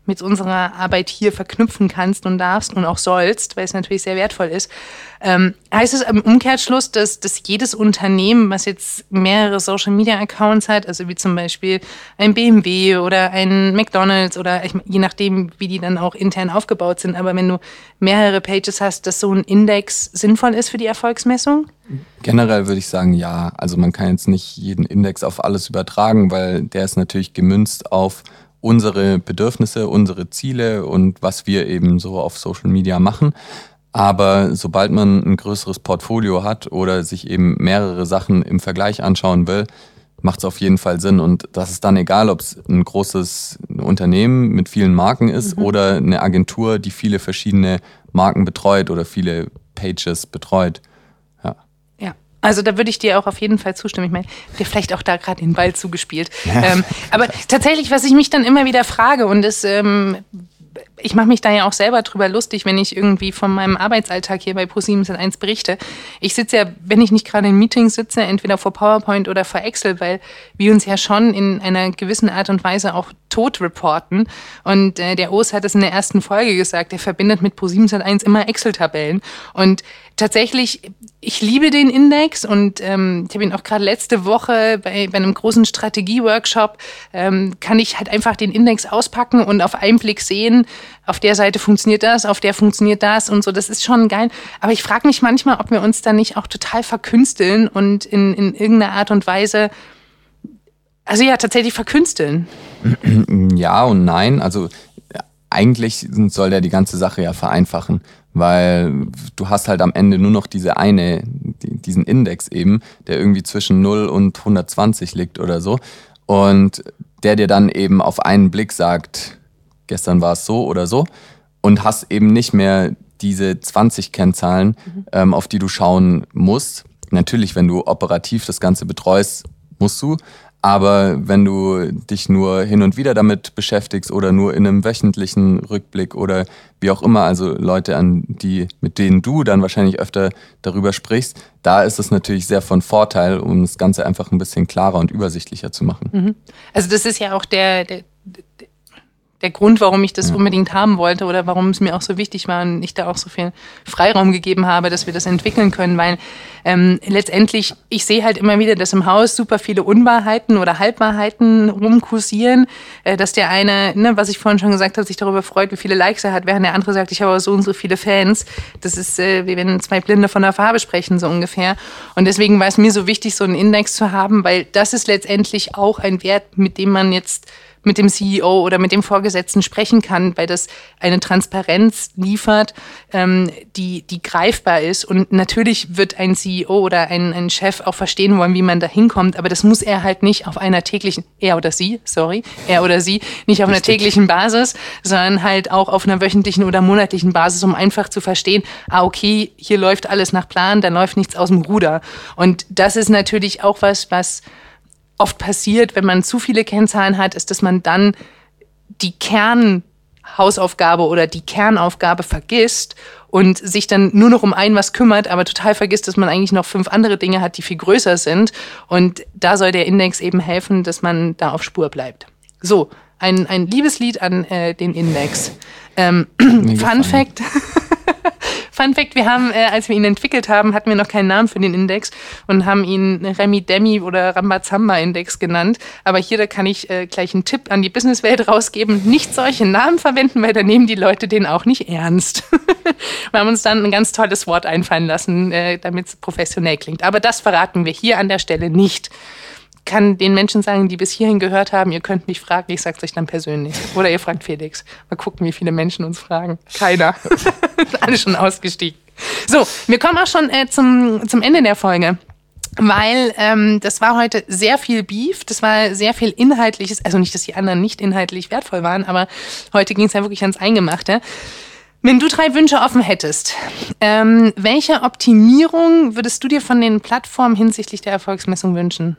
mit unserer Arbeit hier verknüpfen kannst und darfst und auch sollst, weil es natürlich sehr wertvoll ist. Ähm, heißt es im Umkehrschluss, dass, dass jedes Unternehmen, was jetzt mehrere Social-Media-Accounts hat, also wie zum Beispiel ein B M W oder ein McDonald's oder ich, je nachdem, wie die dann auch intern aufgebaut sind, aber wenn du mehrere Pages hast, dass so ein Index sinnvoll ist für die Erfolgsmessung?
Generell würde ich sagen, ja. Also man kann jetzt nicht jeden Index auf alles übertragen, weil der ist natürlich gemünzt auf unsere Bedürfnisse, unsere Ziele und was wir eben so auf Social Media machen. Aber sobald man ein größeres Portfolio hat oder sich eben mehrere Sachen im Vergleich anschauen will, macht es auf jeden Fall Sinn. Und das ist dann egal, ob es ein großes Unternehmen mit vielen Marken ist mhm. oder eine Agentur, die viele verschiedene Marken betreut oder viele Pages betreut. Ja.
Ja. Also da würde ich dir auch auf jeden Fall zustimmen. Ich meine, dir vielleicht auch da gerade den Ball zugespielt. ähm, aber tatsächlich, was ich mich dann immer wieder frage und das ähm, ich mache mich da ja auch selber drüber lustig, wenn ich irgendwie von meinem Arbeitsalltag hier bei ProSieben eins berichte. Ich sitze ja, wenn ich nicht gerade in Meetings sitze, entweder vor PowerPoint oder vor Excel, weil wir uns ja schon in einer gewissen Art und Weise auch tot reporten. Und äh, der Urs hat es in der ersten Folge gesagt, er verbindet mit ProSieben eins immer Excel-Tabellen. Und tatsächlich, ich liebe den Index und ähm, ich habe ihn auch gerade letzte Woche bei, bei einem großen Strategie-Workshop, ähm, kann ich halt einfach den Index auspacken und auf einen Blick sehen, auf der Seite funktioniert das, auf der funktioniert das und so. Das ist schon geil. Aber ich frage mich manchmal, ob wir uns da nicht auch total verkünsteln und in, in irgendeiner Art und Weise, also ja, tatsächlich verkünsteln.
Ja und nein. Also eigentlich soll der die ganze Sache ja vereinfachen, weil du hast halt am Ende nur noch diese eine, diesen Index eben, der irgendwie zwischen null und hundertzwanzig liegt oder so und der dir dann eben auf einen Blick sagt, gestern war es so oder so und hast eben nicht mehr diese zwanzig Kennzahlen, mhm. ähm, auf die du schauen musst. Natürlich, wenn du operativ das Ganze betreust, musst du. Aber wenn du dich nur hin und wieder damit beschäftigst oder nur in einem wöchentlichen Rückblick oder wie auch immer, also Leute, an die, mit denen du dann wahrscheinlich öfter darüber sprichst, da ist es natürlich sehr von Vorteil, um das Ganze einfach ein bisschen klarer und übersichtlicher zu machen.
Mhm. Also das ist ja auch der, der, der Grund, warum ich das ja. unbedingt haben wollte oder warum es mir auch so wichtig war und ich da auch so viel Freiraum gegeben habe, dass wir das entwickeln können, weil ähm, letztendlich, ich sehe halt immer wieder, dass im Haus super viele Unwahrheiten oder Halbwahrheiten rumkursieren, äh, dass der eine, ne, was ich vorhin schon gesagt habe, sich darüber freut, wie viele Likes er hat, während der andere sagt, ich habe aber so und so viele Fans. Das ist, äh, wie wenn zwei Blinde von der Farbe sprechen, so ungefähr. Und deswegen war es mir so wichtig, so einen Index zu haben, weil das ist letztendlich auch ein Wert, mit dem man jetzt mit dem C E O oder mit dem Vorgesetzten sprechen kann, weil das eine Transparenz liefert, ähm, die, die greifbar ist. Und natürlich wird ein C E O oder ein, ein Chef auch verstehen wollen, wie man da hinkommt, aber das muss er halt nicht auf einer täglichen, er oder sie, sorry, er oder sie, nicht auf einer täglichen Basis, sondern halt auch auf einer wöchentlichen oder monatlichen Basis, um einfach zu verstehen, ah, okay, hier läuft alles nach Plan, da läuft nichts aus dem Ruder. Und das ist natürlich auch was, was oft passiert, wenn man zu viele Kennzahlen hat, ist, dass man dann die Kernhausaufgabe oder die Kernaufgabe vergisst und sich dann nur noch um ein was kümmert, aber total vergisst, dass man eigentlich noch fünf andere Dinge hat, die viel größer sind. Und da soll der Index eben helfen, dass man da auf Spur bleibt. So, ein, ein Liebeslied an äh, den Index. Ähm, Fun Fact. Fun Fact, wir haben, äh, als wir ihn entwickelt haben, hatten wir noch keinen Namen für den Index und haben ihn Remi Demi oder Rambazamba Index genannt. Aber hier, da kann ich äh, gleich einen Tipp an die Businesswelt rausgeben. Nicht solche Namen verwenden, weil da nehmen die Leute den auch nicht ernst. Wir haben uns dann ein ganz tolles Wort einfallen lassen, äh, damit es professionell klingt. Aber das verraten wir hier an der Stelle nicht. Kann den Menschen sagen, die bis hierhin gehört haben, ihr könnt mich fragen, ich sag's euch dann persönlich. Oder ihr fragt Felix. Mal gucken, wie viele Menschen uns fragen. Keiner. Alle schon ausgestiegen. So, wir kommen auch schon äh, zum, zum Ende der Folge. Weil ähm, das war heute sehr viel Beef, das war sehr viel Inhaltliches, also nicht, dass die anderen nicht inhaltlich wertvoll waren, aber heute ging es ja wirklich ans Eingemachte. Wenn du drei Wünsche offen hättest, ähm, welche Optimierung würdest du dir von den Plattformen hinsichtlich der Erfolgsmessung wünschen?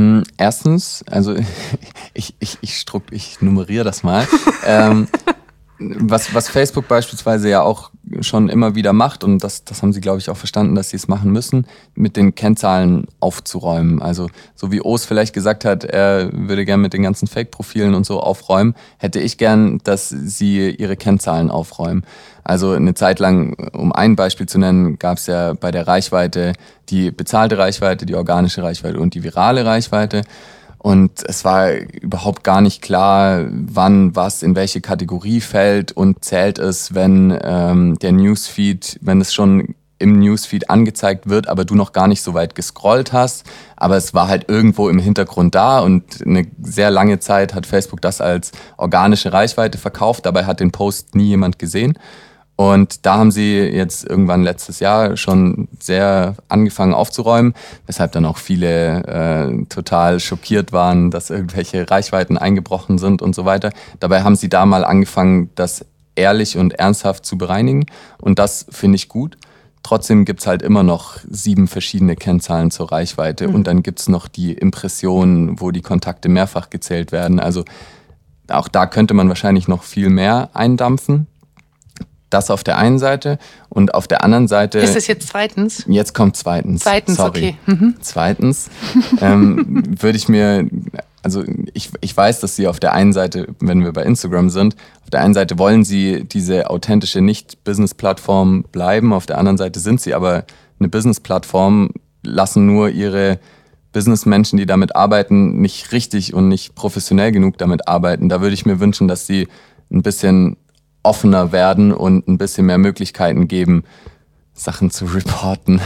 Erstens, also ich, ich, ich, struck, ich nummeriere das mal. ähm, Was, was Facebook beispielsweise ja auch schon immer wieder macht, und das, das haben sie, glaube ich, auch verstanden, dass sie es machen müssen, mit den Kennzahlen aufzuräumen. Also so wie O's vielleicht gesagt hat, er würde gern mit den ganzen Fake-Profilen und so aufräumen, hätte ich gern, dass sie ihre Kennzahlen aufräumen. Also eine Zeit lang, um ein Beispiel zu nennen, gab es ja bei der Reichweite die bezahlte Reichweite, die organische Reichweite und die virale Reichweite. Und es war überhaupt gar nicht klar, wann was in welche Kategorie fällt und zählt es, wenn ähm, der Newsfeed, wenn es schon im Newsfeed angezeigt wird, aber du noch gar nicht so weit gescrollt hast. Aber es war halt irgendwo im Hintergrund da und eine sehr lange Zeit hat Facebook das als organische Reichweite verkauft. Dabei hat den Post nie jemand gesehen. Und da haben sie jetzt irgendwann letztes Jahr schon sehr angefangen aufzuräumen, weshalb dann auch viele äh, total schockiert waren, dass irgendwelche Reichweiten eingebrochen sind und so weiter. Dabei haben sie da mal angefangen, das ehrlich und ernsthaft zu bereinigen und das finde ich gut. Trotzdem gibt's halt immer noch sieben verschiedene Kennzahlen zur Reichweite mhm. und dann gibt's noch die Impressionen, wo die Kontakte mehrfach gezählt werden. Also auch da könnte man wahrscheinlich noch viel mehr eindampfen. Das auf der einen Seite und auf der anderen Seite...
Ist es jetzt zweitens?
Jetzt kommt zweitens.
Zweitens,
Sorry.
okay. Mhm.
Zweitens ähm, würde ich mir... Also ich, ich weiß, dass sie auf der einen Seite, wenn wir bei Instagram sind, auf der einen Seite wollen sie diese authentische Nicht-Business-Plattform bleiben, auf der anderen Seite sind sie aber eine Business-Plattform, lassen nur ihre Businessmenschen, die damit arbeiten, nicht richtig und nicht professionell genug damit arbeiten. Da würde ich mir wünschen, dass sie ein bisschen offener werden und ein bisschen mehr Möglichkeiten geben, Sachen zu reporten.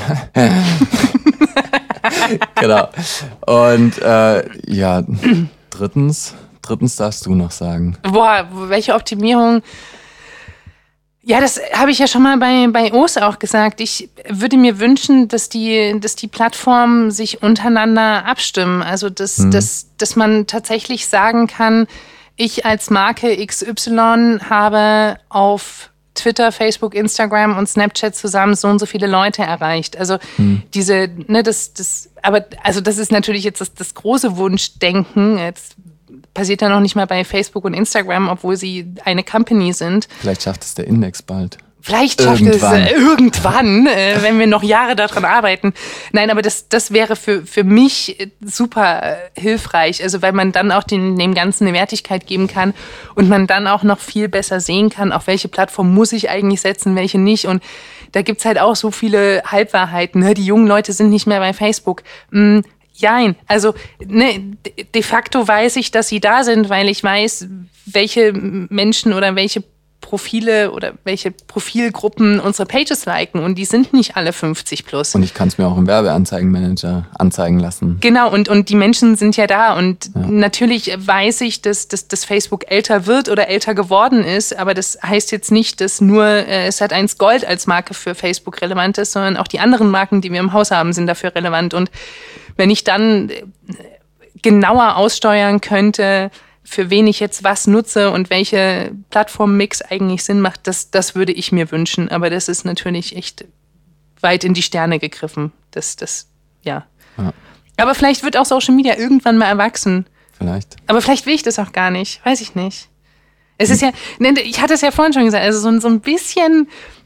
Genau. Und äh, ja, drittens, drittens darfst du noch sagen.
Boah, welche Optimierung? Ja, das habe ich ja schon mal bei, bei O's auch gesagt. Ich würde mir wünschen, dass die, dass die Plattformen sich untereinander abstimmen. Also, dass, mhm. dass, dass man tatsächlich sagen kann, ich als Marke X Y habe auf Twitter, Facebook, Instagram und Snapchat zusammen so und so viele Leute erreicht. Also hm. diese, ne, das, das, aber also das ist natürlich jetzt das, das große Wunschdenken. Jetzt passiert ja noch nicht mal bei Facebook und Instagram, obwohl sie eine Company sind.
Vielleicht schafft es der Index bald.
Vielleicht schafft irgendwann. es äh, irgendwann, äh, wenn wir noch Jahre daran arbeiten. Nein, aber das, das wäre für, für mich super äh, hilfreich. Also weil man dann auch den, dem Ganzen eine Wertigkeit geben kann und man dann auch noch viel besser sehen kann, auf welche Plattform muss ich eigentlich setzen, welche nicht. Und da gibt's halt auch so viele Halbwahrheiten. Ne? Die jungen Leute sind nicht mehr bei Facebook. Hm, Jein, also ne, de facto weiß ich, dass sie da sind, weil ich weiß, welche Menschen oder welche Profile oder welche Profilgruppen unsere Pages liken und die sind nicht alle fünfzig plus.
Und ich kann es mir auch im Werbeanzeigenmanager anzeigen lassen.
Genau, und, und die Menschen sind ja da und ja. Natürlich weiß ich, dass, dass, dass Facebook älter wird oder älter geworden ist, aber das heißt jetzt nicht, dass nur äh, Sat eins Gold als Marke für Facebook relevant ist, sondern auch die anderen Marken, die wir im Haus haben, sind dafür relevant. Und wenn ich dann genauer aussteuern könnte, für wen ich jetzt was nutze und welche Plattformmix eigentlich Sinn macht, das, das würde ich mir wünschen. Aber das ist natürlich echt weit in die Sterne gegriffen. Das, das, ja. ja. Aber vielleicht wird auch Social Media irgendwann mal erwachsen.
Vielleicht.
Aber vielleicht will ich das auch gar nicht. Weiß ich nicht. Es ist ja, ich hatte es ja vorhin schon gesagt, also so, so ein bisschen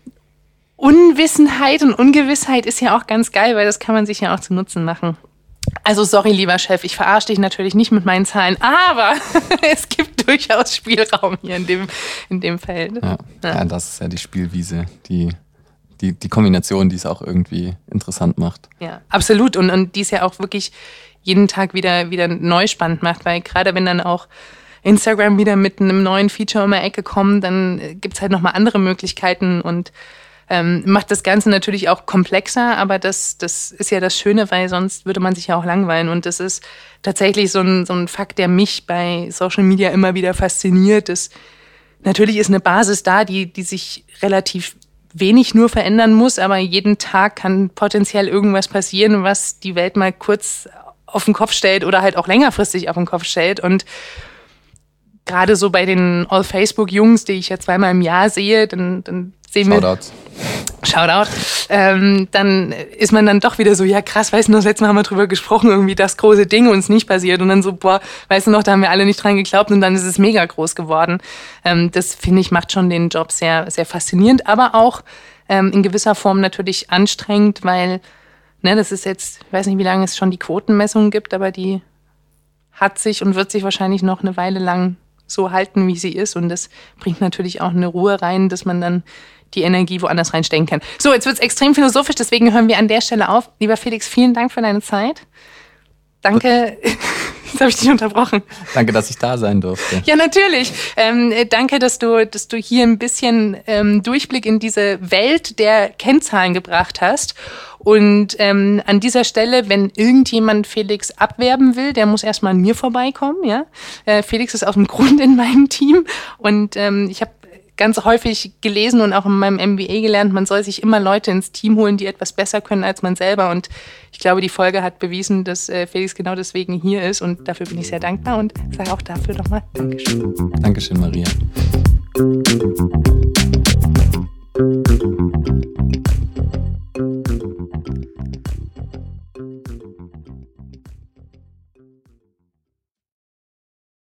Unwissenheit und Ungewissheit ist ja auch ganz geil, weil das kann man sich ja auch zu Nutzen machen. Also sorry, lieber Chef, ich verarsche dich natürlich nicht mit meinen Zahlen, aber es gibt durchaus Spielraum hier in dem, in dem Feld.
Ja. Ja. ja, das ist ja die Spielwiese, die, die, die Kombination, die es auch irgendwie interessant macht.
Ja, absolut. Und, und die es ja auch wirklich jeden Tag wieder, wieder neu spannend macht, weil gerade wenn dann auch Instagram wieder mit einem neuen Feature um die Ecke kommt, dann gibt es halt nochmal andere Möglichkeiten und Ähm, macht das Ganze natürlich auch komplexer, aber das, das ist ja das Schöne, weil sonst würde man sich ja auch langweilen. Und das ist tatsächlich so ein, so ein Fakt, der mich bei Social Media immer wieder fasziniert. Dass natürlich ist eine Basis da, die, die sich relativ wenig nur verändern muss, aber jeden Tag kann potenziell irgendwas passieren, was die Welt mal kurz auf den Kopf stellt oder halt auch längerfristig auf den Kopf stellt. Und gerade so bei den All-Facebook-Jungs, die ich ja zweimal im Jahr sehe, dann, dann sehen wir...
Shoutouts.
Shoutout, ähm, dann ist man dann doch wieder so, ja krass, weißt du noch, das letzte Mal haben wir drüber gesprochen, irgendwie das große Ding und es nicht passiert und dann so, boah, weißt du noch, da haben wir alle nicht dran geglaubt und dann ist es mega groß geworden. Ähm, das, finde ich, macht schon den Job sehr, sehr faszinierend, aber auch ähm, in gewisser Form natürlich anstrengend, weil, ne, das ist jetzt, ich weiß nicht, wie lange es schon die Quotenmessungen gibt, aber die hat sich und wird sich wahrscheinlich noch eine Weile lang so halten, wie sie ist und das bringt natürlich auch eine Ruhe rein, dass man dann die Energie woanders reinstecken kann. So, jetzt wird es extrem philosophisch, deswegen hören wir an der Stelle auf. Lieber Felix, vielen Dank für deine Zeit. Danke, jetzt habe ich dich unterbrochen.
Danke, dass ich da sein durfte.
Ja, natürlich. Ähm, danke, dass du, dass du hier ein bisschen ähm, Durchblick in diese Welt der Kennzahlen gebracht hast. Und ähm, an dieser Stelle, wenn irgendjemand Felix abwerben will, der muss erstmal an mir vorbeikommen. Ja? Äh, Felix ist aus dem Grund in meinem Team und ähm, ich habe ganz häufig gelesen und auch in meinem M B A gelernt, man soll sich immer Leute ins Team holen, die etwas besser können als man selber. Und ich glaube, die Folge hat bewiesen, dass äh, Felix genau deswegen hier ist. Und dafür bin ich sehr dankbar und sage auch dafür nochmal Dankeschön.
Dankeschön, Maria.